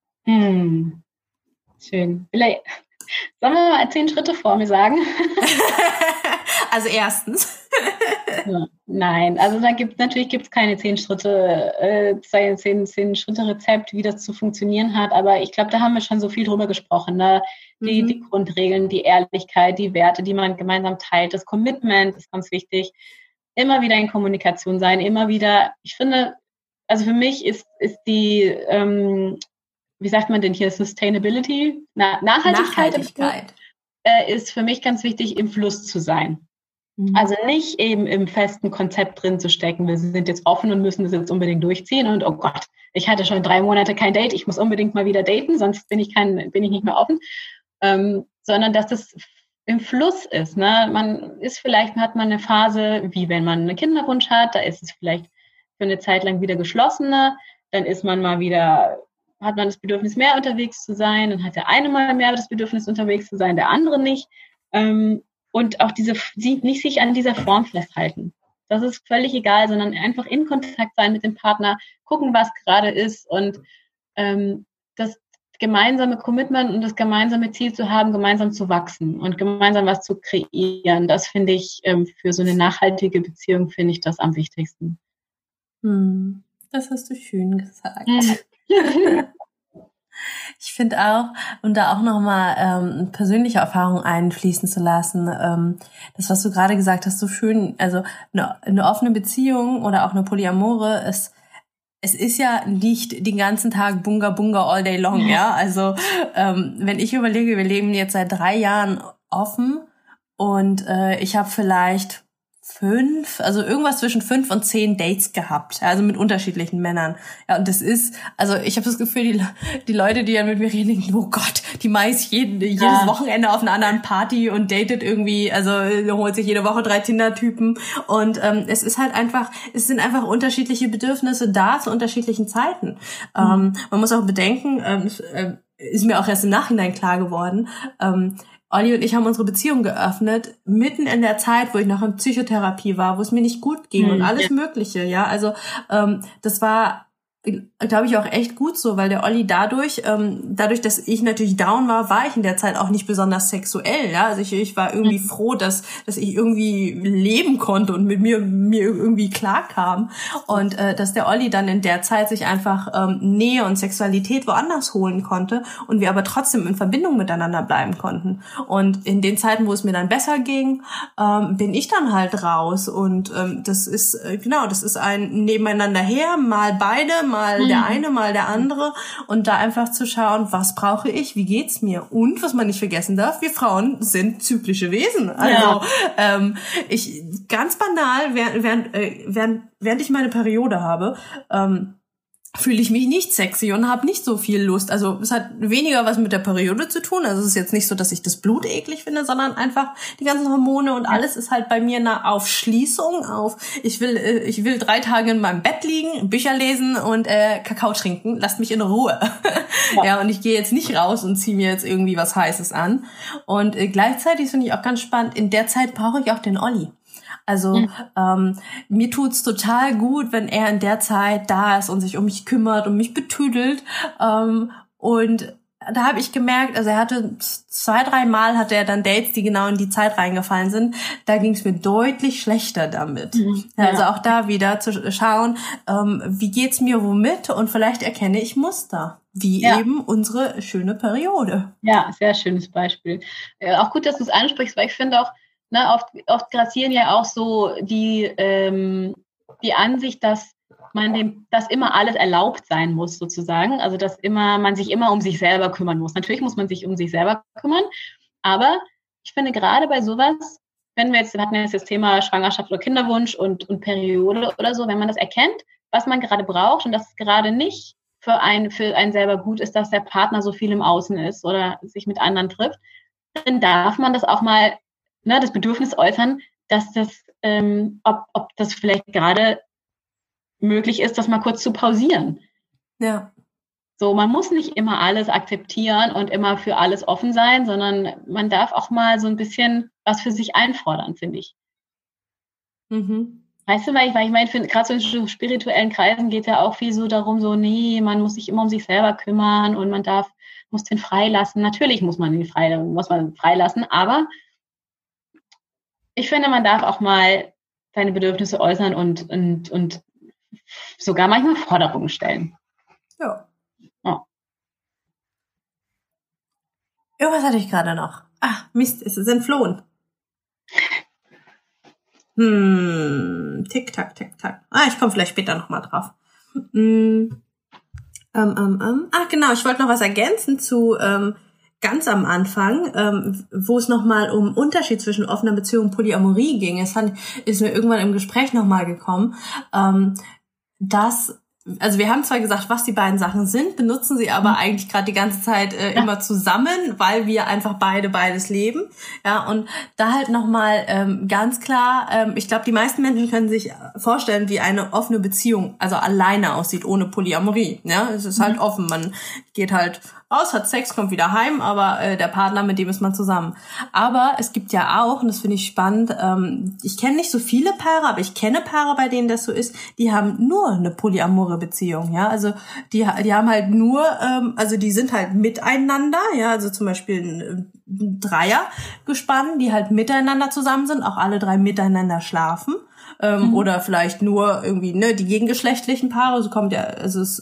Schön. Vielleicht, sollen wir mal 10 Schritte vor mir sagen? Also erstens. Nein, also da gibt's keine 10 Schritte, 10 Schritte Rezept, wie das zu funktionieren hat, aber ich glaube, da haben wir schon so viel drüber gesprochen, ne? Die Grundregeln, die Ehrlichkeit, die Werte, die man gemeinsam teilt, das Commitment ist ganz wichtig. Immer wieder in Kommunikation sein, immer wieder, ich finde, also für mich ist die, wie sagt man denn hier, Sustainability, Nachhaltigkeit. Ist für mich ganz wichtig, im Fluss zu sein. Also nicht eben im festen Konzept drin zu stecken, wir sind jetzt offen und müssen das jetzt unbedingt durchziehen und oh Gott, ich hatte schon 3 Monate kein Date, ich muss unbedingt mal wieder daten, sonst bin ich nicht mehr offen. sondern dass das im Fluss ist. Ne? Hat man eine Phase, wie wenn man einen Kinderwunsch hat, da ist es vielleicht für eine Zeit lang wieder geschlossener, dann ist man mal wieder, hat man das Bedürfnis, mehr unterwegs zu sein, dann hat der eine mal mehr das Bedürfnis, unterwegs zu sein, der andere nicht. Und auch nicht sich an dieser Form festhalten. Das ist völlig egal, sondern einfach in Kontakt sein mit dem Partner, gucken, was gerade ist und das gemeinsame Commitment und das gemeinsame Ziel zu haben, gemeinsam zu wachsen und gemeinsam was zu kreieren. Das finde ich, für so eine nachhaltige Beziehung finde ich das am wichtigsten. Das hast du schön gesagt. Ich finde auch, und da auch nochmal persönliche Erfahrung einfließen zu lassen, das, was du gerade gesagt hast, so schön, also eine offene Beziehung oder auch eine Polyamore es ist ja nicht den ganzen Tag Bunga Bunga all day long, ja. Also wenn ich überlege, wir leben jetzt seit 3 Jahren offen und ich habe vielleicht 5, also irgendwas zwischen 5 und 10 Dates gehabt, also mit unterschiedlichen Männern. Ja, und das ist, also ich habe das Gefühl, die Leute, die dann mit mir reden, denken, oh Gott, die meist jedes Wochenende auf einer anderen Party und datet irgendwie, also holt sich jede Woche 3 Tinder-Typen und es sind einfach unterschiedliche Bedürfnisse da zu unterschiedlichen Zeiten. Man muss auch bedenken, ist mir auch erst im Nachhinein klar geworden, Olli und ich haben unsere Beziehung geöffnet, mitten in der Zeit, wo ich noch in Psychotherapie war, wo es mir nicht gut ging und alles Mögliche, ja. Also das war, glaube ich, auch echt gut so, weil der Olli dadurch, dass ich natürlich down war ich in der Zeit auch nicht besonders sexuell, ja. Also ich war irgendwie froh, dass ich irgendwie leben konnte und mit mir irgendwie klarkam. Und dass der Olli dann in der Zeit sich einfach Nähe und Sexualität woanders holen konnte und wir aber trotzdem in Verbindung miteinander bleiben konnten. Und in den Zeiten, wo es mir dann besser ging, bin ich dann halt raus. Und das ist ein Nebeneinander her, mal beide, mal der eine, mal der andere und da einfach zu schauen, was brauche ich, wie geht's mir und was man nicht vergessen darf, wir Frauen sind zyklische Wesen. Also ich ganz banal, während ich meine Periode habe, fühle ich mich nicht sexy und habe nicht so viel Lust. Also es hat weniger was mit der Periode zu tun. Also es ist jetzt nicht so, dass ich das Blut eklig finde, sondern einfach die ganzen Hormone und alles ist halt bei mir eine Aufschließung auf. Ich will 3 Tage in meinem Bett liegen, Bücher lesen und Kakao trinken. Lasst mich in Ruhe. Ja, und ich gehe jetzt nicht raus und ziehe mir jetzt irgendwie was Heißes an. Und gleichzeitig finde ich auch ganz spannend, in der Zeit brauche ich auch den Olli. Also mir tut's total gut, wenn er in der Zeit da ist und sich um mich kümmert und mich betüdelt. Und da habe ich gemerkt, also er hatte 2-3 Mal hatte er dann Dates, die genau in die Zeit reingefallen sind. Da ging's mir deutlich schlechter damit. Also auch da wieder zu schauen, wie geht's mir womit und vielleicht erkenne ich Muster. Wie eben unsere schöne Periode. Ja, sehr schönes Beispiel. Auch gut, dass du es ansprichst, weil ich finde auch, oft grassieren ja auch so die Ansicht, dass dass immer alles erlaubt sein muss, sozusagen. Also, dass man sich immer um sich selber kümmern muss. Natürlich muss man sich um sich selber kümmern, aber ich finde gerade bei sowas, wir hatten jetzt das Thema Schwangerschaft oder Kinderwunsch und Periode oder so, wenn man das erkennt, was man gerade braucht und dass es gerade nicht für einen selber gut ist, dass der Partner so viel im Außen ist oder sich mit anderen trifft, dann darf man das auch mal das Bedürfnis äußern, dass das, ob das vielleicht gerade möglich ist, das mal kurz zu pausieren. Ja. So, man muss nicht immer alles akzeptieren und immer für alles offen sein, sondern man darf auch mal so ein bisschen was für sich einfordern, finde ich. Weißt du, weil ich meine, gerade so in so spirituellen Kreisen geht es ja auch viel so darum, so, nee, man muss sich immer um sich selber kümmern und muss den freilassen. Natürlich muss man freilassen, aber ich finde, man darf auch mal seine Bedürfnisse äußern und sogar manchmal Forderungen stellen. Ja. Irgendwas hatte ich gerade noch. Ach, Mist, es ist entflohen. Tick, tack, tick, tack. Ich komme vielleicht später nochmal drauf. Genau, ich wollte noch was ergänzen zu ganz am Anfang, wo es nochmal um Unterschied zwischen offener Beziehung und Polyamorie ging. Ist mir irgendwann im Gespräch nochmal gekommen, dass also wir haben zwar gesagt, was die beiden Sachen sind, benutzen sie aber eigentlich gerade die ganze Zeit immer zusammen, weil wir einfach beides leben. Ja, und da halt nochmal ganz klar, ich glaube, die meisten Menschen können sich vorstellen, wie eine offene Beziehung, also alleine aussieht, ohne Polyamorie. Ja, es ist halt offen, man geht halt raus, hat Sex, kommt wieder heim, aber der Partner, mit dem ist man zusammen. Aber es gibt ja auch, und das finde ich spannend, ich kenne nicht so viele Paare, aber ich kenne Paare, bei denen das so ist, die haben nur eine polyamore Beziehung, ja, also die haben halt nur, also die sind halt miteinander, ja, also zum Beispiel ein Dreiergespann, die halt miteinander zusammen sind, auch alle drei miteinander schlafen. Oder vielleicht nur irgendwie, ne, die gegengeschlechtlichen Paare, so kommt ja, also es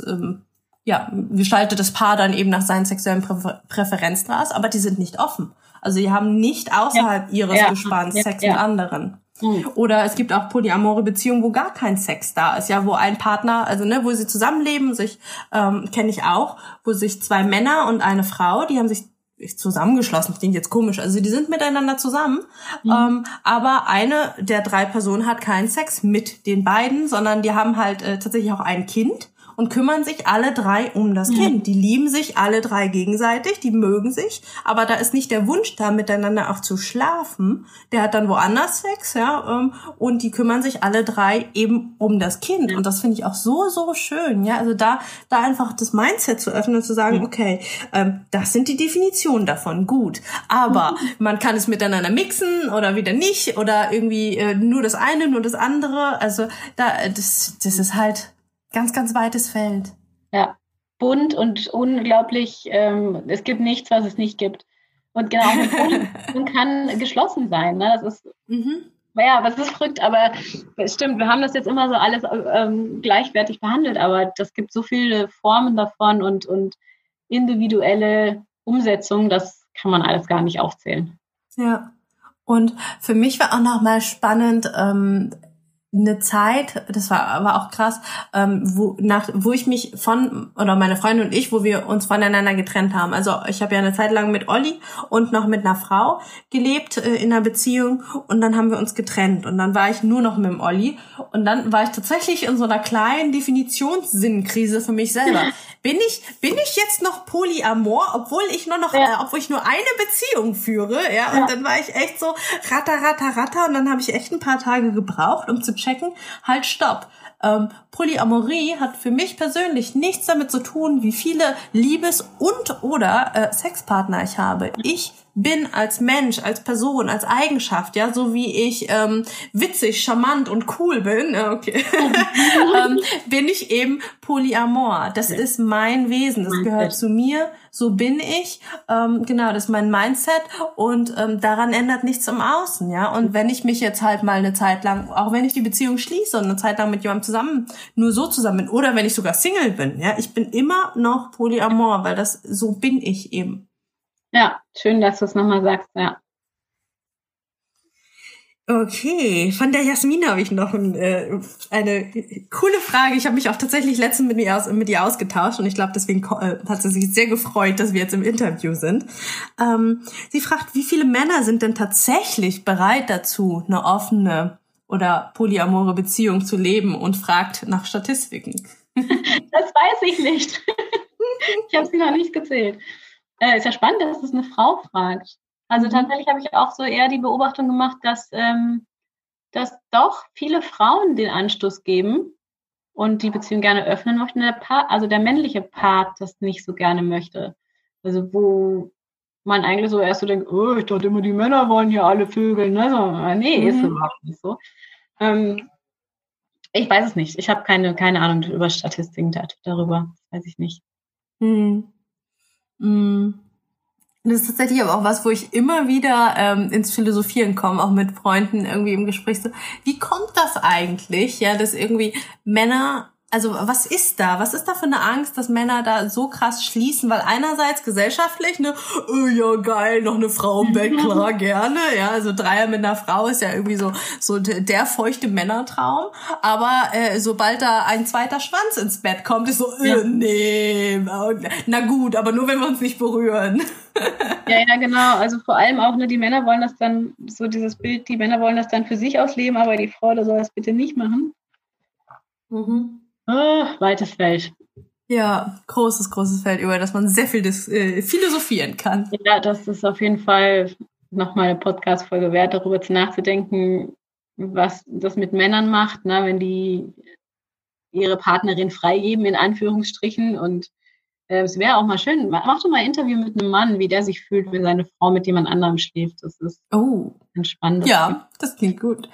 gestaltet das Paar dann eben nach seinen sexuellen Präferenzen raus, aber die sind nicht offen. Also die haben nicht außerhalb ihres Gespanns Sex mit anderen. Oder es gibt auch polyamore Beziehungen, wo gar kein Sex da ist, ja, wo ein Partner, also ne, wo sie zusammenleben, sich kenne ich auch, wo sich zwei Männer und eine Frau, die haben sich zusammengeschlossen, klingt jetzt komisch, also die sind miteinander zusammen, aber eine der drei Personen hat keinen Sex mit den beiden, sondern die haben halt tatsächlich auch ein Kind und kümmern sich alle drei um das Kind. Die lieben sich alle drei gegenseitig, die mögen sich, aber da ist nicht der Wunsch da, miteinander auch zu schlafen. Der hat dann woanders Sex, ja, und die kümmern sich alle drei eben um das Kind. Und das finde ich auch so, so schön, ja, also da einfach das Mindset zu öffnen und zu sagen, okay, das sind die Definitionen davon, gut, aber man kann es miteinander mixen oder wieder nicht oder irgendwie nur das eine, nur das andere, also das ist halt ganz, ganz weites Feld. Ja, bunt und unglaublich, es gibt nichts, was es nicht gibt. Und genau, man kann geschlossen sein, ne? Das ist, ja, was ist verrückt, aber es stimmt, wir haben das jetzt immer so alles gleichwertig behandelt, aber das gibt so viele Formen davon und individuelle Umsetzungen, das kann man alles gar nicht aufzählen. Ja, und für mich war auch nochmal spannend, eine Zeit, das war auch krass, wo ich mich oder meine Freundin und ich, wo wir uns voneinander getrennt haben. Also ich habe ja eine Zeit lang mit Olli und noch mit einer Frau gelebt in einer Beziehung und dann haben wir uns getrennt und dann war ich nur noch mit dem Olli und dann war ich tatsächlich in so einer kleinen Definitionssinnkrise für mich selber. Bin ich jetzt noch polyamor, obwohl ich nur eine Beziehung führe, ja, und dann war ich echt so ratter und dann habe ich echt ein paar Tage gebraucht, um zu checken, halt, stopp. Polyamorie hat für mich persönlich nichts damit zu tun, wie viele Liebes- und oder Sexpartner ich habe. Ich bin als Mensch, als Person, als Eigenschaft, ja, so wie ich witzig, charmant und cool bin, okay, bin ich eben polyamor. Das ist mein Wesen, das gehört zu mir, so bin ich, genau, das ist mein Mindset und daran ändert nichts im Außen, ja. Und wenn ich mich jetzt halt mal eine Zeit lang, auch wenn ich die Beziehung schließe und eine Zeit lang mit jemandem nur so zusammen bin, oder wenn ich sogar Single bin, ja, ich bin immer noch polyamor, weil so bin ich eben. Ja, schön, dass du es nochmal sagst, ja. Okay, von der Jasmin habe ich noch eine coole Frage. Ich habe mich auch tatsächlich letztens mit ihr ausgetauscht und ich glaube, deswegen hat sie sich sehr gefreut, dass wir jetzt im Interview sind. Sie fragt, wie viele Männer sind denn tatsächlich bereit dazu, eine offene oder polyamore Beziehung zu leben und fragt nach Statistiken? Das weiß ich nicht. Ich habe sie noch nicht gezählt. Ist ja spannend, dass es eine Frau fragt. Also tatsächlich habe ich auch so eher die Beobachtung gemacht, dass doch viele Frauen den Anstoß geben und die Beziehung gerne öffnen möchten. Der männliche Part das nicht so gerne möchte. Also wo man eigentlich so erst so denkt, oh, ich dachte immer, die Männer wollen hier alle Vögeln. Ne? So, nee, ist überhaupt nicht so. Ich weiß es nicht. Ich habe keine Ahnung über Statistiken darüber. Das weiß ich nicht. Das ist tatsächlich aber auch was, wo ich immer wieder ins Philosophieren komme, auch mit Freunden irgendwie im Gespräch so, wie kommt das eigentlich, ja, dass irgendwie Männer, also was ist da für eine Angst, dass Männer da so krass schließen, weil einerseits gesellschaftlich, ne, ja geil, noch eine Frau im Bett, klar, gerne, ja, also Dreier mit einer Frau ist ja irgendwie so der feuchte Männertraum, aber sobald da ein zweiter Schwanz ins Bett kommt, ist so, nee, na gut, aber nur wenn wir uns nicht berühren. Ja, genau, also vor allem auch, ne, die Männer wollen das dann, so dieses Bild, die Männer wollen das dann für sich ausleben, aber die Frau, da soll das bitte nicht machen. Weites Feld. Ja, großes Feld, über das man sehr viel philosophieren kann. Ja, das ist auf jeden Fall nochmal eine Podcast-Folge wert, darüber nachzudenken, was das mit Männern macht, ne, wenn die ihre Partnerin freigeben, in Anführungsstrichen. Und es wäre auch mal schön, mach doch mal ein Interview mit einem Mann, wie der sich fühlt, wenn seine Frau mit jemand anderem schläft. Das ist ein spannendes Ja, das klingt gut.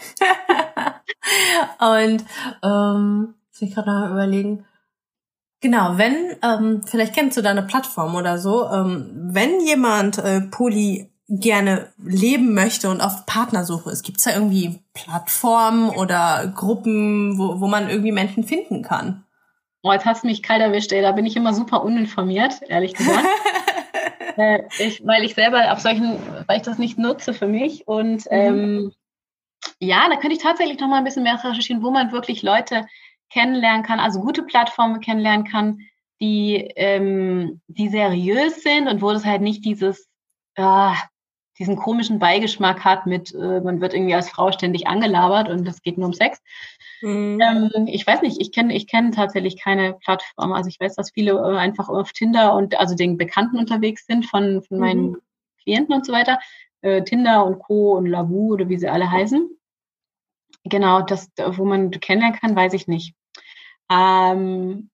Und muss ich gerade noch mal überlegen. Genau, wenn, vielleicht kennst du da eine Plattform oder so, wenn jemand Poly gerne leben möchte und auf Partnersuche ist, gibt's da irgendwie Plattformen oder Gruppen, wo man irgendwie Menschen finden kann? Oh, jetzt hast du mich kalt erwischt, ey. Da bin ich immer super uninformiert, ehrlich gesagt. weil ich selber weil ich das nicht nutze für mich. Und ja, da könnte ich tatsächlich noch mal ein bisschen mehr recherchieren, wo man wirklich Leute kennenlernen kann, also gute Plattformen kennenlernen kann, die seriös sind und wo das halt nicht diesen komischen Beigeschmack hat mit, man wird irgendwie als Frau ständig angelabert und es geht nur um Sex. Ich weiß nicht, ich kenne tatsächlich keine Plattform. Also ich weiß, dass viele einfach auf Tinder und also den Bekannten unterwegs sind von meinen Klienten und so weiter. Tinder und Co. und Lavu oder wie sie alle heißen. Genau, das, wo man kennenlernen kann, weiß ich nicht. Also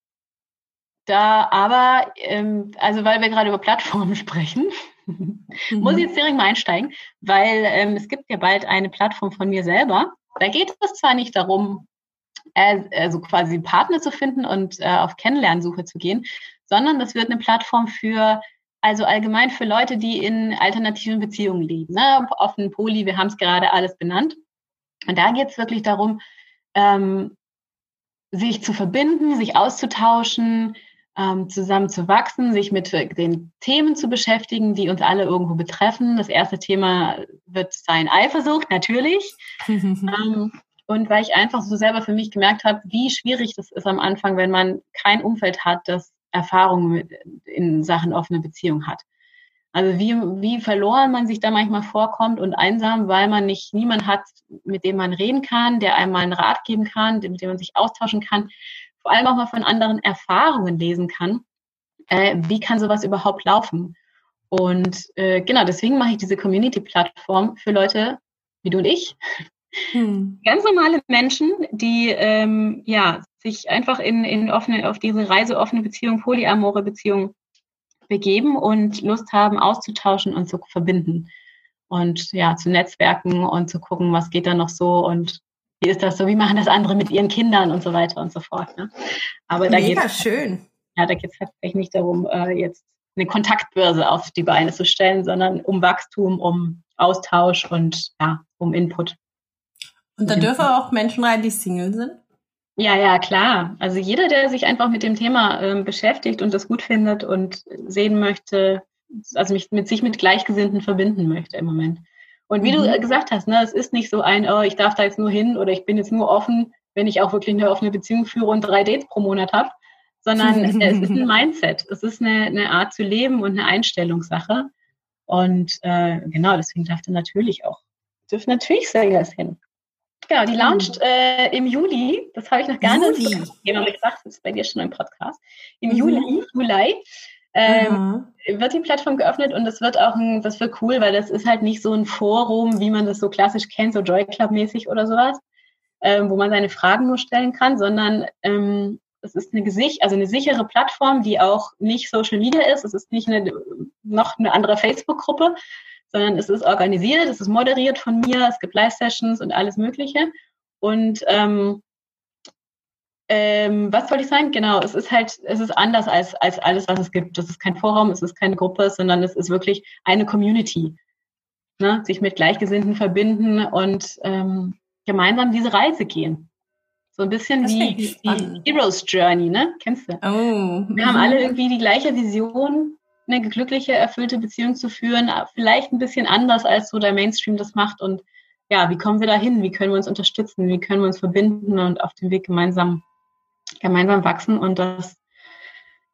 weil wir gerade über Plattformen sprechen, muss ich jetzt direkt mal einsteigen, weil es gibt ja bald eine Plattform von mir selber. Da geht es zwar nicht darum, also quasi einen Partner zu finden und auf Kennenlernsuche zu gehen, sondern das wird eine Plattform also allgemein für Leute, die in alternativen Beziehungen leben, ne? Offen, Poly, wir haben es gerade alles benannt. Und da geht es wirklich darum, sich zu verbinden, sich auszutauschen, zusammen zu wachsen, sich mit den Themen zu beschäftigen, die uns alle irgendwo betreffen. Das erste Thema wird sein Eifersucht, natürlich. Und weil ich einfach so selber für mich gemerkt habe, wie schwierig das ist am Anfang, wenn man kein Umfeld hat, das Erfahrungen in Sachen offene Beziehung hat. Also wie verloren man sich da manchmal vorkommt und einsam, weil man niemand hat, mit dem man reden kann, der einem mal einen Rat geben kann, mit dem man sich austauschen kann, vor allem auch mal von anderen Erfahrungen lesen kann. Wie kann sowas überhaupt laufen? Und genau, deswegen mache ich diese Community-Plattform für Leute wie du und ich. Ganz normale Menschen, die sich einfach auf diese Reise offene Beziehung, polyamore Beziehung begeben und Lust haben, auszutauschen und zu verbinden und ja, zu netzwerken und zu gucken, was geht da noch so und wie ist das so, wie machen das andere mit ihren Kindern und so weiter und so fort. Ne? Aber Mega schön. Ja, da geht es tatsächlich nicht darum, jetzt eine Kontaktbörse auf die Beine zu stellen, sondern um Wachstum, um Austausch und ja, um Input. Und da dürfen auch Menschen rein, die Single sind? Ja, klar. Also jeder, der sich einfach mit dem Thema beschäftigt und das gut findet und sehen möchte, also sich mit Gleichgesinnten verbinden möchte im Moment. Und wie du gesagt hast, ne, es ist nicht so ich darf da jetzt nur hin oder ich bin jetzt nur offen, wenn ich auch wirklich eine offene Beziehung führe und 3 Dates pro Monat habe, sondern es ist ein Mindset. Es ist eine Art zu leben und eine Einstellungssache. Und genau, deswegen dürfen natürlich Singles hin. Genau, die launcht im Juli. Das habe ich noch gar nicht jemand gesagt, das ist bei dir schon im Podcast. Im Juli wird die Plattform geöffnet und das wird cool, weil das ist halt nicht so ein Forum, wie man das so klassisch kennt, so Joy Club-mäßig oder sowas, wo man seine Fragen nur stellen kann, sondern es ist eine sichere Plattform, die auch nicht Social Media ist. Es ist nicht noch eine andere Facebook-Gruppe, sondern es ist organisiert, es ist moderiert von mir, es gibt Live-Sessions und alles Mögliche. Und was wollte ich sagen? Genau, es ist anders als alles, was es gibt. Das ist kein Forum, es ist keine Gruppe, sondern es ist wirklich eine Community. Ne? Sich mit Gleichgesinnten verbinden und gemeinsam diese Reise gehen. So ein bisschen wie die Hero's Journey, ne? Kennst du? Wir haben alle irgendwie die gleiche Vision, eine glückliche, erfüllte Beziehung zu führen, vielleicht ein bisschen anders, als so der Mainstream das macht. Und ja, wie kommen wir da hin? Wie können wir uns unterstützen? Wie können wir uns verbinden und auf dem Weg gemeinsam wachsen? Und das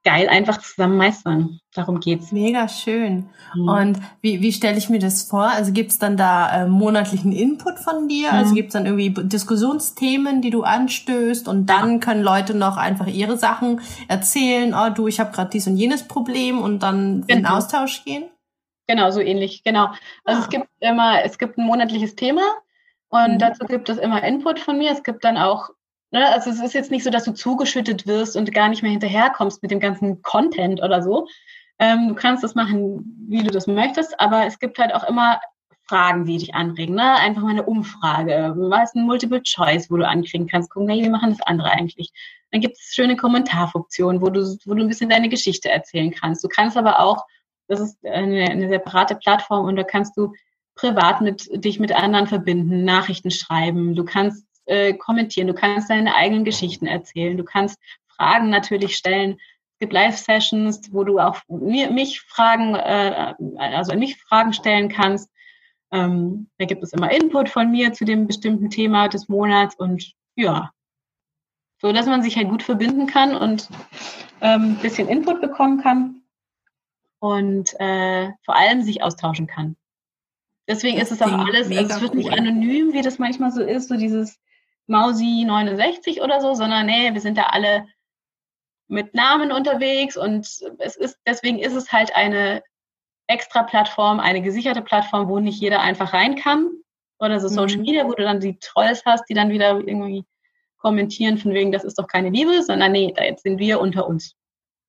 geil einfach zusammen meistern. Darum geht's. Mega schön. Und wie stelle ich mir das vor? Also gibt's dann da monatlichen Input von dir? Also gibt's dann irgendwie Diskussionsthemen, die du anstößt und dann können Leute noch einfach ihre Sachen erzählen, oh du, ich habe gerade dies und jenes Problem und dann in den Austausch gehen? Genau, so ähnlich, genau. Also es gibt ein monatliches Thema und dazu gibt es immer Input von mir. Es gibt dann auch, ne, also es ist jetzt nicht so, dass du zugeschüttet wirst und gar nicht mehr hinterherkommst mit dem ganzen Content oder so. Du kannst das machen, wie du das möchtest, aber es gibt halt auch immer Fragen, die dich anregen. Ne? Einfach mal eine Umfrage, was ein Multiple Choice, wo du ankriegen kannst, gucken, hey, wie machen das andere eigentlich? Dann gibt es schöne Kommentarfunktionen, wo du ein bisschen deine Geschichte erzählen kannst. Du kannst aber auch, das ist eine separate Plattform und da kannst du privat dich mit anderen verbinden, Nachrichten schreiben, du kannst kommentieren, du kannst deine eigenen Geschichten erzählen, du kannst Fragen natürlich stellen. Es gibt Live-Sessions, wo du auch mich Fragen stellen kannst. Da gibt es immer Input von mir zu dem bestimmten Thema des Monats und ja, so dass man sich halt gut verbinden kann und ein bisschen Input bekommen kann und vor allem sich austauschen kann. Deswegen ist es auch alles, also es wird nicht anonym, wie das manchmal so ist, so dieses Mausi 69 oder so, sondern nee, wir sind da alle mit Namen unterwegs und deswegen ist es halt eine extra Plattform, eine gesicherte Plattform, wo nicht jeder einfach rein kann oder so Social Media, wo du dann die Trolls hast, die dann wieder irgendwie kommentieren von wegen, das ist doch keine Liebe, sondern nee, da jetzt sind wir unter uns.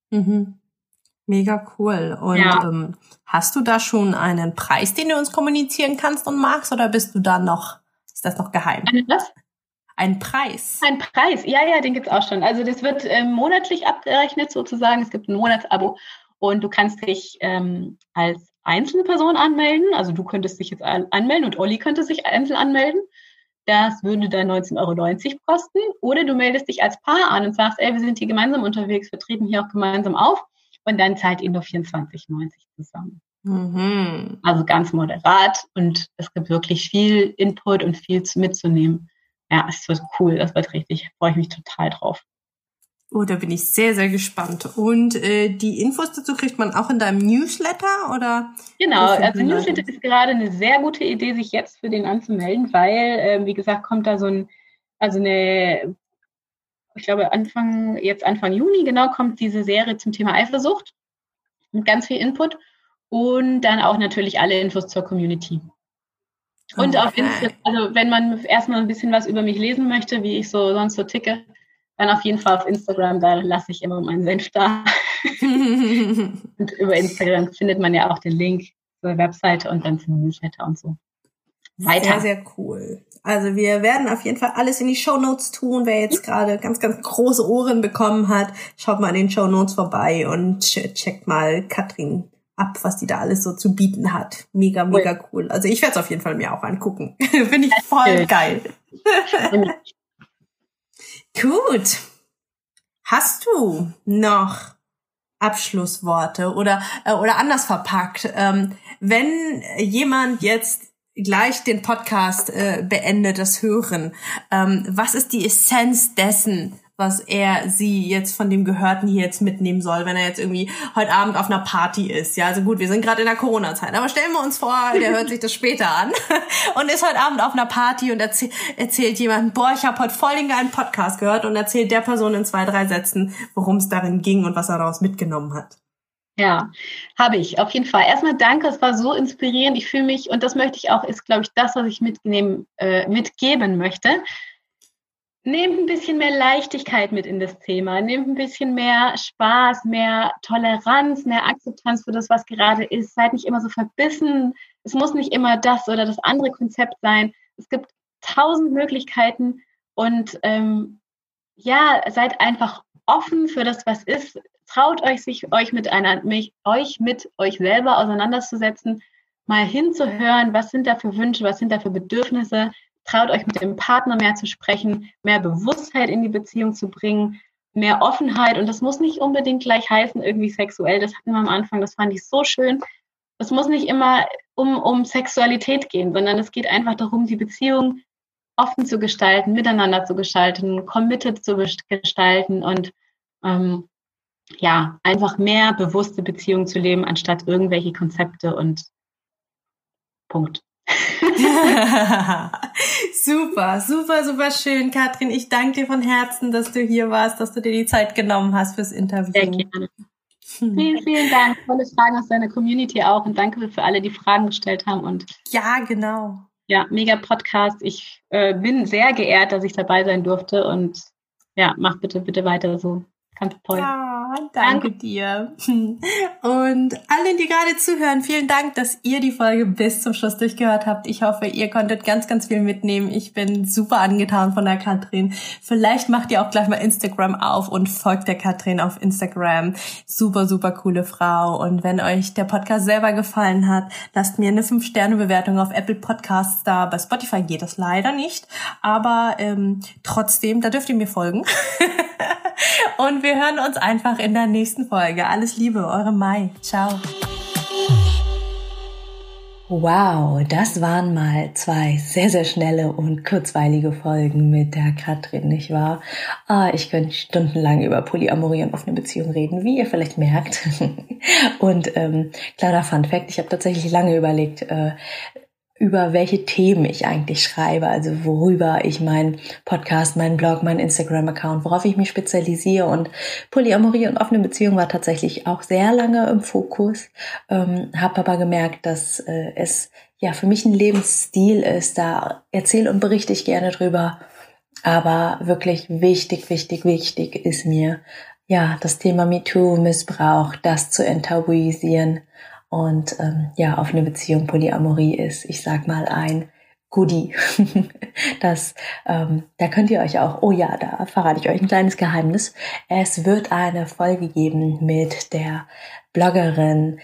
Mega cool. Und hast du da schon einen Preis, den du uns kommunizieren kannst und magst, oder ist das noch geheim? Was? Ein Preis. Ein Preis, ja, den gibt's auch schon. Also das wird monatlich abgerechnet sozusagen. Es gibt ein Monatsabo und du kannst dich als Einzelperson anmelden. Also du könntest dich jetzt anmelden und Olli könnte sich einzeln anmelden. Das würde dann 19,90 € kosten. Oder du meldest dich als Paar an und sagst, ey, wir sind hier gemeinsam unterwegs, wir treten hier auch gemeinsam auf. Und dann zahlt ihr nur 24,90 € zusammen. Also ganz moderat und es gibt wirklich viel Input und viel mitzunehmen. Ja, es wird cool, das wird richtig, freue ich mich total drauf. Oh, da bin ich sehr, sehr gespannt. Und die Infos dazu kriegt man auch in deinem Newsletter, oder? Genau, also Newsletter ist gerade eine sehr gute Idee, sich jetzt für den anzumelden, weil, wie gesagt, kommt da ich glaube Anfang Juni, genau, kommt diese Serie zum Thema Eifersucht mit ganz viel Input und dann auch natürlich alle Infos zur Community. Und auf Instagram, also wenn man erstmal ein bisschen was über mich lesen möchte, wie ich sonst so ticke, dann auf jeden Fall auf Instagram, da lasse ich immer meinen Senf da. Und über Instagram findet man ja auch den Link zur Webseite und dann zum Newsletter und so. Weiter. Sehr, sehr cool. Also wir werden auf jeden Fall alles in die Shownotes tun. Wer jetzt gerade ganz, ganz große Ohren bekommen hat, schaut mal in den Shownotes vorbei und checkt mal Katrin ab, was die da alles so zu bieten hat. Mega, mega cool. Also ich werde es auf jeden Fall mir auch angucken. Finde ich voll geil. Gut. Hast du noch Abschlussworte oder anders verpackt? Wenn jemand jetzt gleich den Podcast beendet, das Hören, was ist die Essenz dessen, was sie jetzt von dem Gehörten hier jetzt mitnehmen soll, wenn er jetzt irgendwie heute Abend auf einer Party ist? Ja, also gut, wir sind gerade in der Corona-Zeit, aber stellen wir uns vor, der hört sich das später an und ist heute Abend auf einer Party und erzählt jemandem, boah, ich habe heute voll den geilen Podcast gehört und erzählt der Person in 2, 3 Sätzen, worum es darin ging und was er daraus mitgenommen hat. Ja, habe ich, auf jeden Fall. Erstmal danke, es war so inspirierend. Ich fühle mich, und das möchte ich auch, ist, glaube ich, das, was ich mitgeben möchte. Nehmt ein bisschen mehr Leichtigkeit mit in das Thema. Nehmt ein bisschen mehr Spaß, mehr Toleranz, mehr Akzeptanz für das, was gerade ist. Seid nicht immer so verbissen. Es muss nicht immer das oder das andere Konzept sein. Es gibt 1000 Möglichkeiten und seid einfach offen für das, was ist. Traut euch, euch mit euch selber auseinanderzusetzen, mal hinzuhören, was sind da für Wünsche, was sind da für Bedürfnisse. Traut euch mit dem Partner mehr zu sprechen, mehr Bewusstheit in die Beziehung zu bringen, mehr Offenheit. Und das muss nicht unbedingt gleich heißen, irgendwie sexuell. Das hatten wir am Anfang, das fand ich so schön. Es muss nicht immer um Sexualität gehen, sondern es geht einfach darum, die Beziehung offen zu gestalten, miteinander zu gestalten, committed zu gestalten und ja, einfach mehr bewusste Beziehungen zu leben, anstatt irgendwelche Konzepte und Punkt. Super, super, super schön, Katrin. Ich danke dir von Herzen, dass du hier warst, dass du dir die Zeit genommen hast fürs Interview. Sehr gerne. Vielen, vielen Dank. Tolle Fragen aus deiner Community auch und danke für alle, die Fragen gestellt haben. Und ja, genau. Ja, mega Podcast. Ich bin sehr geehrt, dass ich dabei sein durfte und ja, mach bitte weiter so. Ganz toll. Ja, danke dir. Und allen, die gerade zuhören, vielen Dank, dass ihr die Folge bis zum Schluss durchgehört habt. Ich hoffe, ihr konntet ganz, ganz viel mitnehmen. Ich bin super angetan von der Katrin. Vielleicht macht ihr auch gleich mal Instagram auf und folgt der Katrin auf Instagram. Super, super coole Frau. Und wenn euch der Podcast selber gefallen hat, lasst mir eine 5-Sterne-Bewertung auf Apple Podcasts da. Bei Spotify geht das leider nicht. Aber trotzdem, da dürft ihr mir folgen. Und wir hören uns einfach in der nächsten Folge. Alles Liebe, eure Mai. Ciao. Wow, das waren mal 2 sehr, sehr schnelle und kurzweilige Folgen mit der Katrin, nicht wahr? Ich könnte stundenlang über Polyamorie und offene Beziehungen reden, wie ihr vielleicht merkt. Und kleiner Funfact, ich habe tatsächlich lange überlegt, über welche Themen ich eigentlich schreibe, also worüber ich meinen Podcast, meinen Blog, meinen Instagram-Account, worauf ich mich spezialisiere, und Polyamorie und offene Beziehung war tatsächlich auch sehr lange im Fokus, habe aber gemerkt, dass es ja für mich ein Lebensstil ist, da erzähle und berichte ich gerne drüber, aber wirklich wichtig ist mir ja das Thema MeToo, Missbrauch, das zu enttabuisieren. Und ja, offene Beziehung, Polyamorie ist, ich sag mal, ein Goodie. Das, da könnt ihr euch auch, oh ja, da verrate ich euch ein kleines Geheimnis. Es wird eine Folge geben mit der Bloggerin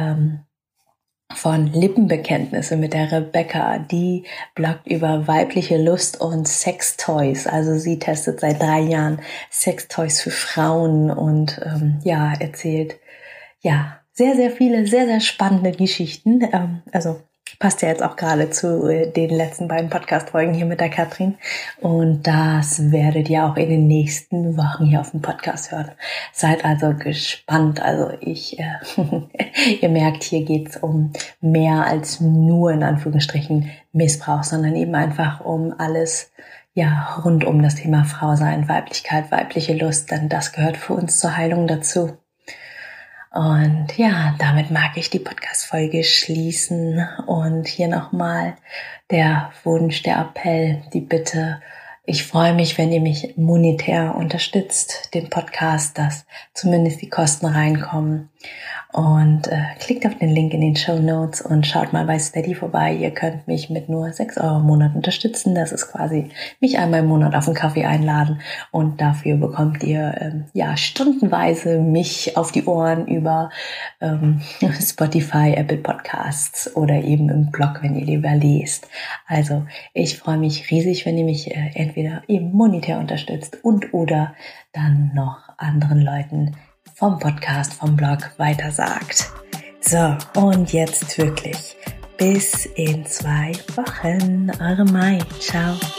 von Lippenbekenntnisse, mit der Rebecca. Die bloggt über weibliche Lust und Sextoys. Also sie testet seit 3 Jahren Sextoys für Frauen und ja, erzählt, ja, sehr, sehr viele, sehr, sehr spannende Geschichten. Also passt ja jetzt auch gerade zu den letzten beiden Podcast-Folgen hier mit der Katrin. Und das werdet ihr auch in den nächsten Wochen hier auf dem Podcast hören. Seid also gespannt. Also ihr merkt, hier geht's um mehr als nur in Anführungsstrichen Missbrauch, sondern eben einfach um alles, ja, rund um das Thema Frausein, Weiblichkeit, weibliche Lust. Denn das gehört für uns zur Heilung dazu. Und ja, damit mag ich die Podcast-Folge schließen. Und hier nochmal der Wunsch, der Appell, die Bitte. Ich freue mich, wenn ihr mich monetär unterstützt, den Podcast, dass zumindest die Kosten reinkommen. Und klickt auf den Link in den Shownotes und schaut mal bei Steady vorbei. Ihr könnt mich mit nur 6 € im Monat unterstützen. Das ist quasi mich einmal im Monat auf einen Kaffee einladen. Und dafür bekommt ihr ja stundenweise mich auf die Ohren über Spotify, Apple Podcasts oder eben im Blog, wenn ihr lieber lest. Also ich freue mich riesig, wenn ihr mich entweder eben monetär unterstützt und oder dann noch anderen Leuten vom Podcast, vom Blog weitersagt. So, und jetzt wirklich bis in 2 Wochen. Eure Mai. Ciao.